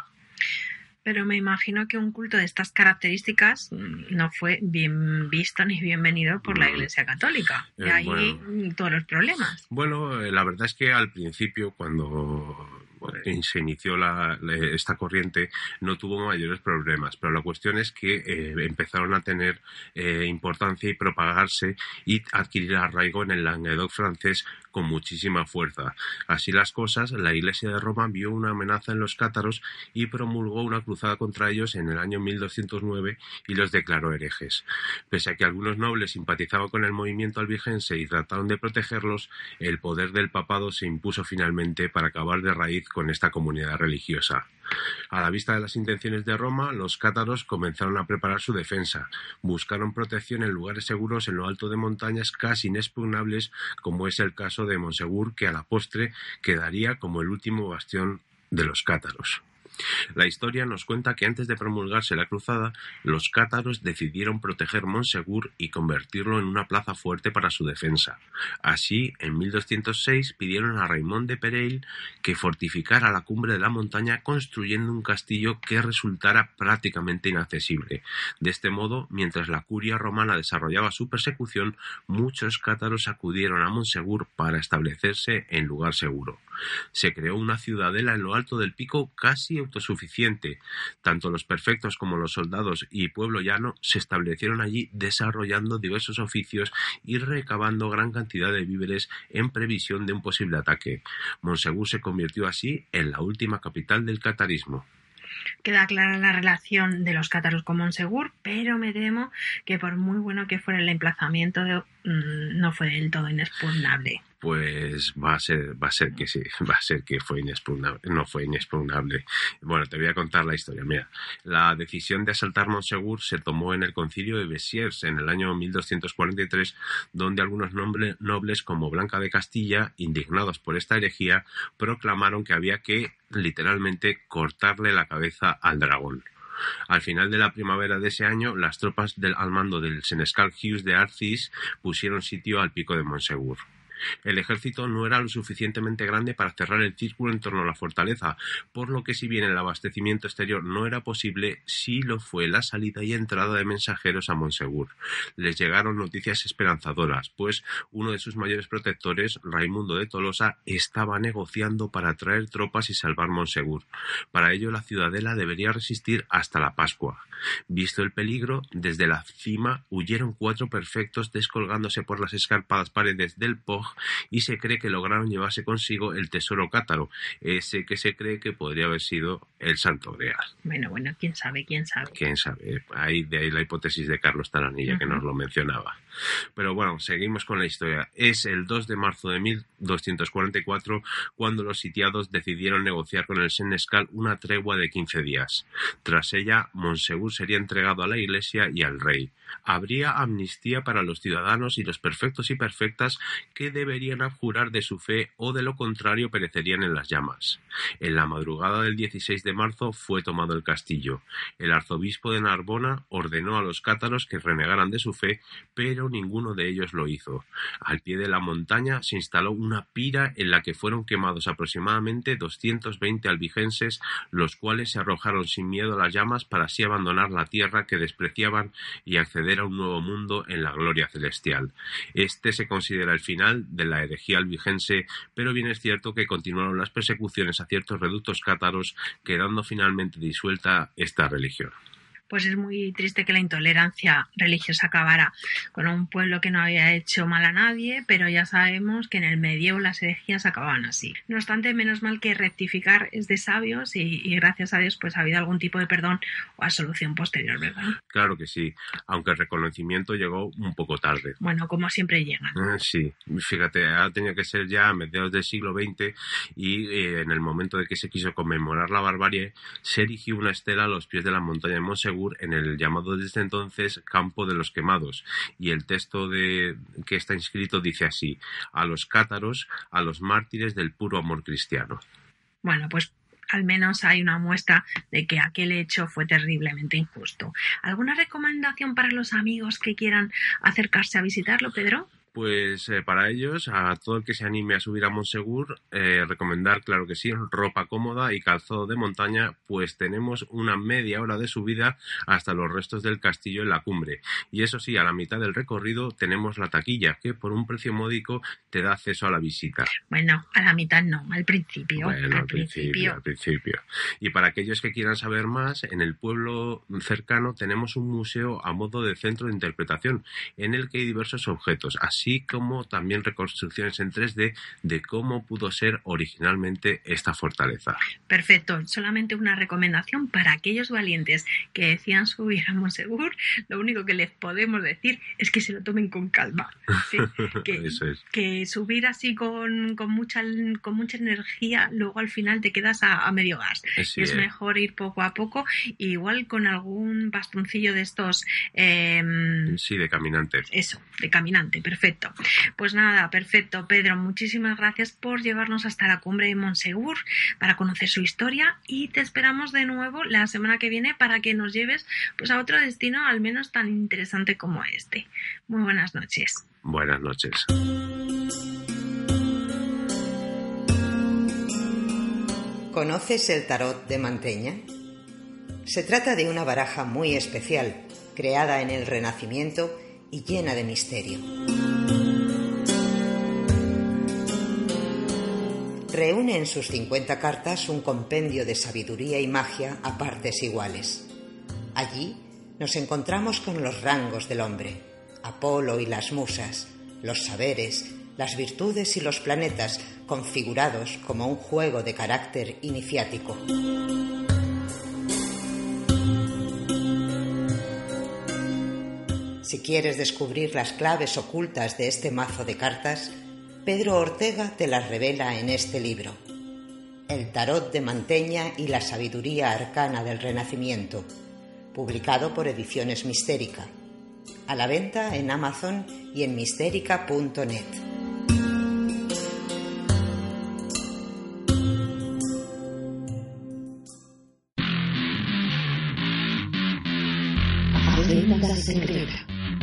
Pero me imagino que un culto de estas características no fue bien visto ni bienvenido por la Iglesia Católica. De ahí bueno, todos los problemas. Bueno, la verdad es que al principio, cuando se inició la, la, esta corriente, no tuvo mayores problemas, pero la cuestión es que eh, empezaron a tener eh, importancia y propagarse y adquirir arraigo en el Languedoc francés con muchísima fuerza. Así las cosas, la Iglesia de Roma vio una amenaza en los cátaros y promulgó una cruzada contra ellos en el año mil doscientos nueve y los declaró herejes. Pese a que algunos nobles simpatizaban con el movimiento albigense y trataron de protegerlos, el poder del papado se impuso finalmente para acabar de raíz con esta comunidad religiosa. A la vista de las intenciones de Roma, los cátaros comenzaron a preparar su defensa. Buscaron protección en lugares seguros en lo alto de montañas casi inexpugnables, como es el caso de Montsegur, que a la postre quedaría como el último bastión de los cátaros. La historia nos cuenta que antes de promulgarse la cruzada, los cátaros decidieron proteger Montsegur y convertirlo en una plaza fuerte para su defensa. Así, en mil doscientos seis pidieron a Raimon de Pereil que fortificara la cumbre de la montaña construyendo un castillo que resultara prácticamente inaccesible. De este modo, mientras la curia romana desarrollaba su persecución, muchos cátaros acudieron a Montsegur para establecerse en lugar seguro. Se creó una ciudadela en lo alto del pico casi autosuficiente. Tanto los perfectos como los soldados y pueblo llano se establecieron allí desarrollando diversos oficios y recabando gran cantidad de víveres en previsión de un posible ataque. Montsegur se convirtió así en la última capital del catarismo. Queda clara la relación de los cátaros con Montsegur, pero me temo que por muy bueno que fuera el emplazamiento, de, mmm, no fue del todo inexpugnable. Pues va a ser, va a ser que sí, va a ser que fue inexpugnable, no fue inexpugnable. Bueno, te voy a contar la historia. Mira, la decisión de asaltar Montsegur se tomó en el concilio de Besiers en el año mil doscientos cuarenta y tres, donde algunos nobles como Blanca de Castilla, indignados por esta herejía, proclamaron que había que, literalmente, cortarle la cabeza al dragón. Al final de la primavera de ese año, las tropas del, al mando del senescal Hughes de Arcis pusieron sitio al pico de Montsegur. El ejército no era lo suficientemente grande para cerrar el círculo en torno a la fortaleza, por lo que si bien el abastecimiento exterior no era posible, sí lo fue la salida y entrada de mensajeros a Montsegur. Les llegaron noticias esperanzadoras, pues uno de sus mayores protectores, Raimundo de Tolosa, estaba negociando para traer tropas y salvar Montsegur. Para ello la ciudadela debería resistir hasta la Pascua. Visto el peligro, desde la cima huyeron cuatro perfectos descolgándose por las escarpadas paredes del Pog, y se cree que lograron llevarse consigo el tesoro cátaro, ese que se cree que podría haber sido el Santo Grial. Bueno, bueno, quién sabe, quién sabe. Quién sabe, ahí, de ahí la hipótesis de Carlos Taranilla, uh-huh, que nos lo mencionaba. Pero bueno, seguimos con la historia. Es el dos de marzo de mil doscientos cuarenta y cuatro cuando los sitiados decidieron negociar con el senescal una tregua de quince días. Tras ella, Montsegur sería entregado a la Iglesia y al rey. Habría amnistía para los ciudadanos y los perfectos y perfectas que deberían abjurar de su fe o de lo contrario perecerían en las llamas. En la madrugada del dieciséis de marzo fue tomado el castillo. El arzobispo de Narbona ordenó a los cátaros que renegaran de su fe, pero ninguno de ellos lo hizo. Al pie de la montaña se instaló una pira en la que fueron quemados aproximadamente doscientos veinte albigenses, los cuales se arrojaron sin miedo a las llamas para así abandonar la tierra que despreciaban y acceder a un nuevo mundo en la gloria celestial. Este se considera el final de la herejía albigense, pero bien es cierto que continuaron las persecuciones a ciertos reductos cátaros, quedando finalmente disuelta esta religión. Pues es muy triste que la intolerancia religiosa acabara con un pueblo que no había hecho mal a nadie, pero ya sabemos que en el medievo las herejías acababan así. No obstante, menos mal que rectificar es de sabios y, y gracias a Dios pues ha habido algún tipo de perdón o absolución posterior, ¿verdad? Claro que sí, aunque el reconocimiento llegó un poco tarde. Bueno, como siempre llegan. Eh, sí, fíjate, ha tenido que ser ya a mediados del siglo veinte y eh, en el momento de que se quiso conmemorar la barbarie, se erigió una estela a los pies de la montaña de Montsegur en el llamado desde entonces Campo de los Quemados, y el texto de que está inscrito dice así: a los cátaros, a los mártires del puro amor cristiano. Bueno, pues al menos hay una muestra de que aquel hecho fue terriblemente injusto. ¿Alguna recomendación para los amigos que quieran acercarse a visitarlo, Pedro? Pues eh, para ellos, a todo el que se anime a subir a Montsegur, eh, recomendar, claro que sí, ropa cómoda y calzado de montaña, pues tenemos una media hora de subida hasta los restos del castillo en la cumbre. Y eso sí, a la mitad del recorrido tenemos la taquilla, que por un precio módico te da acceso a la visita. Bueno, a la mitad no, al principio. Bueno, al, al principio, principio. al principio. Y para aquellos que quieran saber más, en el pueblo cercano tenemos un museo a modo de centro de interpretación, en el que hay diversos objetos, así así como también reconstrucciones en tres D de cómo pudo ser originalmente esta fortaleza. Perfecto, solamente una recomendación para aquellos valientes que decían subir a Montsegur, lo único que les podemos decir es que se lo tomen con calma. Sí, que, Eso es. que subir así con, con, mucha, con mucha energía, luego al final te quedas a, a medio gas. Sí, es eh. mejor ir poco a poco, igual con algún bastoncillo de estos... Eh, sí, de caminante. Eso, de caminante, perfecto. Perfecto. Pues nada, perfecto. Pedro, muchísimas gracias por llevarnos hasta la cumbre de Montsegur para conocer su historia y te esperamos de nuevo la semana que viene para que nos lleves pues a otro destino al menos tan interesante como este. Muy buenas noches. Buenas noches. ¿Conoces el tarot de Manteña? Se trata de una baraja muy especial, creada en el Renacimiento y llena de misterio. Reúne en sus cincuenta cartas un compendio de sabiduría y magia a partes iguales. Allí nos encontramos con los rangos del hombre, Apolo y las musas, los saberes, las virtudes y los planetas configurados como un juego de carácter iniciático. Si quieres descubrir las claves ocultas de este mazo de cartas, Pedro Ortega te las revela en este libro, El tarot de Manteña y la sabiduría arcana del Renacimiento, publicado por Ediciones Mistérica, a la venta en Amazon y en mistérica punto net. Agenda secreta.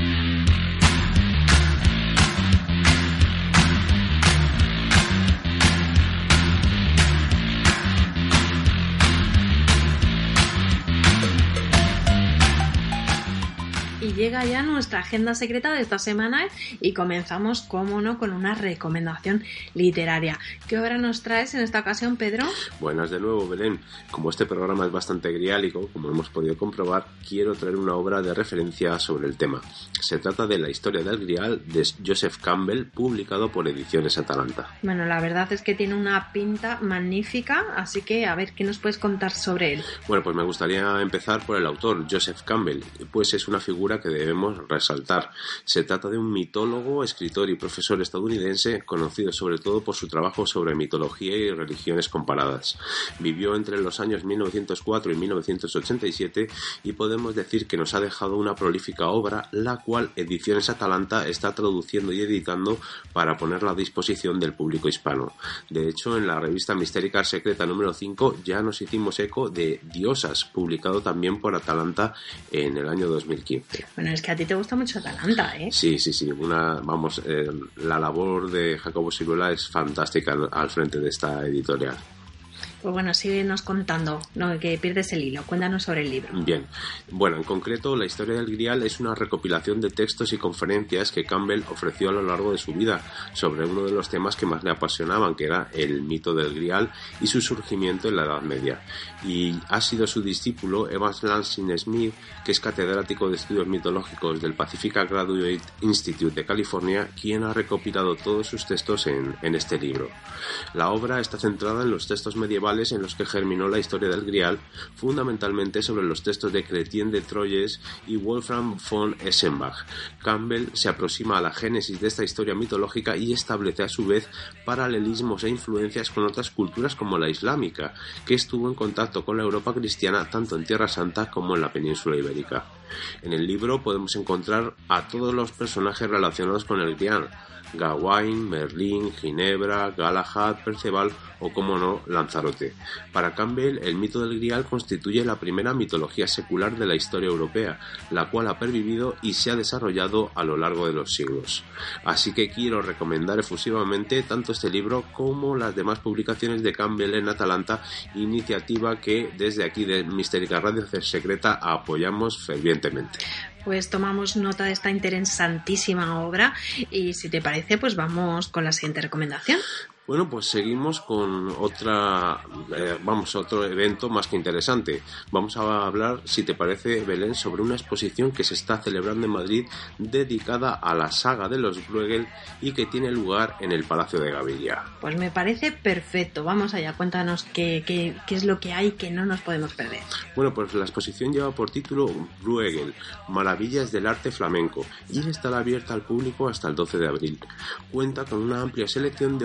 Y llega ya nuestra agenda secreta de esta semana y comenzamos, cómo no, con una recomendación literaria. ¿Qué obra nos traes en esta ocasión, Pedro? Buenas de nuevo, Belén. Como este programa es bastante griálico, como hemos podido comprobar, quiero traer una obra de referencia sobre el tema. Se trata de La historia del Grial de Joseph Campbell, publicado por Ediciones Atalanta. Bueno, la verdad es que tiene una pinta magnífica, así que a ver, ¿qué nos puedes contar sobre él? Bueno, pues me gustaría empezar por el autor, Joseph Campbell, pues es una figura que debemos resaltar. Se trata de un mitólogo, escritor y profesor estadounidense, conocido sobre todo por su trabajo sobre mitología y religiones comparadas. Vivió entre los años mil novecientos cuatro y mil novecientos ochenta y siete y podemos decir que nos ha dejado una prolífica obra, la cual Ediciones Atalanta está traduciendo y editando para ponerla a disposición del público hispano. De hecho, en la revista Mistérica Secreta número cinco ya nos hicimos eco de Diosas, publicado también por Atalanta en el año dos mil quince. Bueno, es que a ti te gusta mucho Atalanta, ¿eh? Sí, sí, sí. Una, vamos, eh, la labor de Jacobo Siruela es fantástica al, al frente de esta editorial. Pues bueno, síguenos contando, no que pierdes el hilo. Cuéntanos sobre el libro. Bien. Bueno, en concreto, La historia del Grial es una recopilación de textos y conferencias que Campbell ofreció a lo largo de su vida sobre uno de los temas que más le apasionaban, que era el mito del Grial y su surgimiento en la Edad Media. Y ha sido su discípulo Evans Lansing Smith, que es catedrático de estudios mitológicos del Pacific Graduate Institute de California, quien ha recopilado todos sus textos en, en este libro. La obra está centrada en los textos medievales en los que germinó la historia del Grial, fundamentalmente sobre los textos de Chrétien de Troyes y Wolfram von Eschenbach. Campbell se aproxima a la génesis de esta historia mitológica y establece a su vez paralelismos e influencias con otras culturas como la islámica, que estuvo en contacto con la Europa cristiana tanto en Tierra Santa como en la península ibérica. En el libro podemos encontrar a todos los personajes relacionados con el Grial: Gawain, Merlín, Ginebra, Galahad, Perceval o, como no, Lanzarote. Para Campbell, el mito del Grial constituye la primera mitología secular de la historia europea, la cual ha pervivido y se ha desarrollado a lo largo de los siglos. Así que quiero recomendar efusivamente tanto este libro como las demás publicaciones de Campbell en Atalanta, iniciativa que desde aquí de Mistérica Radio Secreta apoyamos fervientemente. Pues tomamos nota de esta interesantísima obra y si te parece, pues vamos con la siguiente recomendación. Bueno, pues seguimos con otra, eh, vamos, otro evento más que interesante. Vamos a hablar, si te parece, Belén, sobre una exposición que se está celebrando en Madrid dedicada a la saga de los Bruegel y que tiene lugar en el Palacio de Gaviria. Pues me parece perfecto. Vamos allá, cuéntanos qué, qué, qué es lo que hay que no nos podemos perder. Bueno, pues la exposición lleva por título Bruegel, Maravillas del Arte Flamenco, y estará abierta al público hasta el doce de abril. Cuenta con una amplia selección de obras de los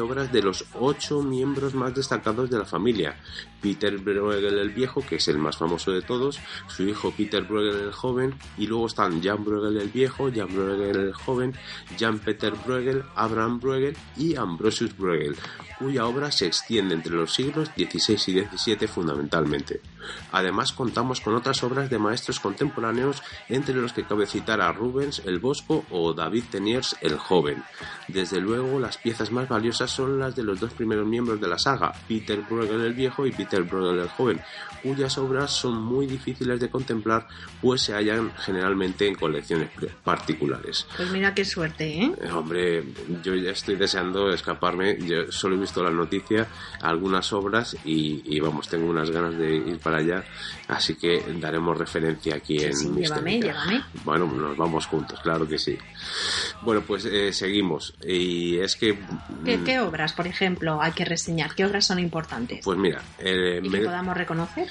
los ocho miembros más destacados de la familia. Peter Bruegel el viejo, que es el más famoso de todos, su hijo Peter Bruegel el joven, y luego están Jan Bruegel el viejo, Jan Bruegel el joven, Jan Peter Bruegel, Abraham Bruegel y Ambrosius Bruegel, cuya obra se extiende entre los siglos dieciséis y diecisiete fundamentalmente. Además contamos con otras obras de maestros contemporáneos, entre los que cabe citar a Rubens el Bosco o David Teniers el joven. Desde luego las piezas más valiosas son las de los dos primeros miembros de la saga, Peter Bruegel el viejo y Peter Bruegel el joven, cuyas obras son muy difíciles de contemplar, pues se hallan generalmente en colecciones particulares. Pues mira qué suerte, ¿eh? Eh, hombre, yo ya estoy deseando escaparme. Yo solo he visto la noticia, algunas obras y, y vamos, tengo unas ganas de ir para allá, así que daremos referencia aquí en Sí, llévame, llévame. Bueno, nos vamos juntos, claro que sí. Bueno, pues eh, seguimos. Y es que... ¿Qué, ¿Qué obras, por ejemplo, hay que reseñar? ¿Qué obras son importantes? Pues mira... Eh, ¿Y me... que podamos reconocer?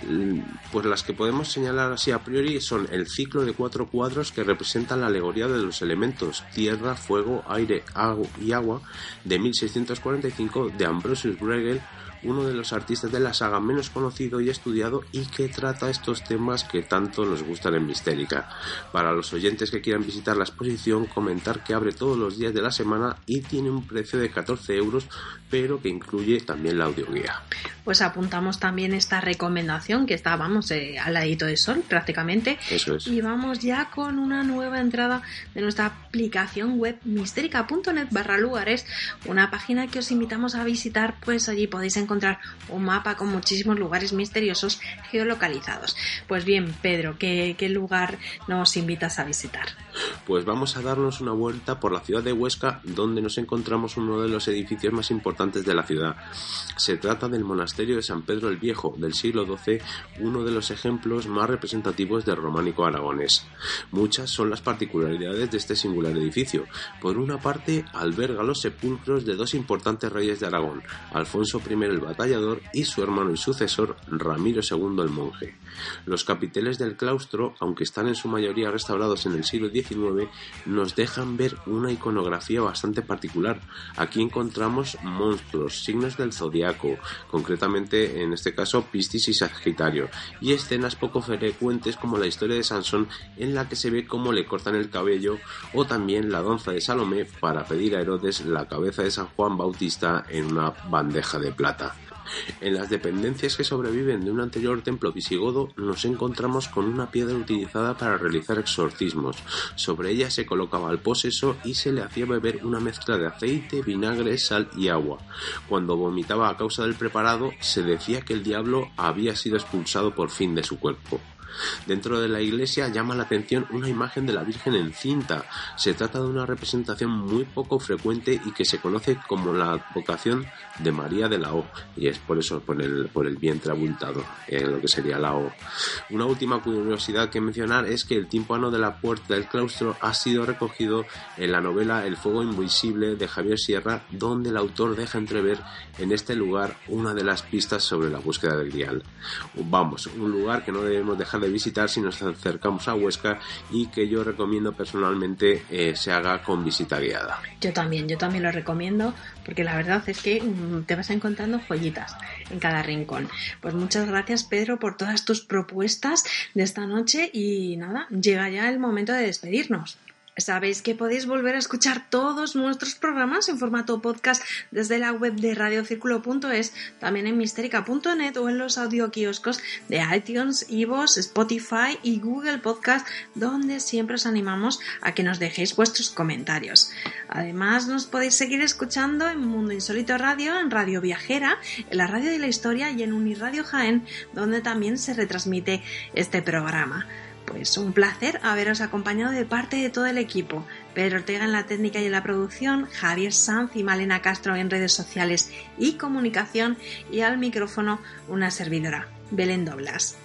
Pues las que podemos señalar así a priori son el ciclo de cuatro cuadros que representan la alegoría de los elementos tierra, fuego, aire agua y agua de mil seiscientos cuarenta y cinco de Ambrosius Bruegel, uno de los artistas de la saga menos conocido y estudiado, y que trata estos temas que tanto nos gustan en Mistérica. Para los oyentes que quieran visitar la exposición, comentar que abre todos los días de la semana y tiene un precio de catorce euros, pero que incluye también la audioguía. Pues apuntamos también esta recomendación que está, vamos, eh, al ladito del sol prácticamente. Eso es. Y vamos ya con una nueva entrada de nuestra aplicación web mistérica.net barra lugares, una página que os invitamos a visitar, pues allí podéis encontrar un mapa con muchísimos lugares misteriosos geolocalizados. Pues bien, Pedro, ¿qué, qué lugar nos invitas a visitar? Pues vamos a darnos una vuelta por la ciudad de Huesca, donde nos encontramos uno de los edificios más importantes de la ciudad. Se trata del monasterio de San Pedro el Viejo, del siglo doce, uno de los ejemplos más representativos del románico aragonés. Muchas son las particularidades de este singular edificio. Por una parte, alberga los sepulcros de dos importantes reyes de Aragón, Alfonso primero el Batallador y su hermano y sucesor, Ramiro segundo el Monje. Los capiteles del claustro, aunque están en su mayoría restaurados en el siglo diecinueve, nos dejan ver una iconografía bastante particular. Aquí encontramos monstruos, signos del zodiaco, concretamente en este caso Piscis y Sagitario, y escenas poco frecuentes como la historia de Sansón, en la que se ve cómo le cortan el cabello, o también la danza de Salomé para pedir a Herodes la cabeza de San Juan Bautista en una bandeja de plata. En las dependencias que sobreviven de un anterior templo visigodo nos encontramos con una piedra utilizada para realizar exorcismos. Sobre ella se colocaba al poseso y se le hacía beber una mezcla de aceite, vinagre, sal y agua. Cuando vomitaba a causa del preparado, se decía que el diablo había sido expulsado por fin de su cuerpo. Dentro de la iglesia llama la atención una imagen de la Virgen encinta. Se trata de una representación muy poco frecuente y que se conoce como la advocación de María de la O, y es por eso por el, por el vientre abultado, eh, lo que sería la O. Una última curiosidad que mencionar es que el tímpano de la puerta del claustro ha sido recogido en la novela El fuego invisible de Javier Sierra, donde el autor deja entrever en este lugar una de las pistas sobre la búsqueda del Grial. Vamos, un lugar que no debemos dejar de visitar si nos acercamos a Huesca, y que yo recomiendo personalmente eh, se haga con visita guiada. Yo también, yo también lo recomiendo, porque la verdad es que mmm, te vas encontrando joyitas en cada rincón. Pues muchas gracias, Pedro, por todas tus propuestas de esta noche, y nada, llega ya el momento de despedirnos. Sabéis que podéis volver a escuchar todos nuestros programas en formato podcast desde la web de radio círculo punto es, también en mistérica punto net o en los audioquioscos de iTunes, iVoox, Spotify y Google Podcast, donde siempre os animamos a que nos dejéis vuestros comentarios. Además, nos podéis seguir escuchando en Mundo Insólito Radio, en Radio Viajera, en la Radio de la Historia y en Uniradio Jaén, donde también se retransmite este programa. Pues un placer haberos acompañado de parte de todo el equipo. Pedro Ortega en la técnica y en la producción, Javier Sanz y Malena Castro en redes sociales y comunicación, y al micrófono una servidora, Belén Doblas.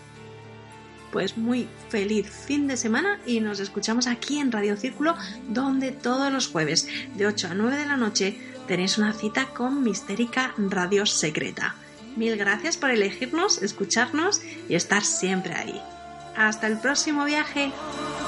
Pues muy feliz fin de semana y nos escuchamos aquí en Radio Círculo, donde todos los jueves de ocho a nueve de la noche tenéis una cita con Mistérica Radio Secreta. Mil gracias por elegirnos, escucharnos y estar siempre ahí. ¡Hasta el próximo viaje!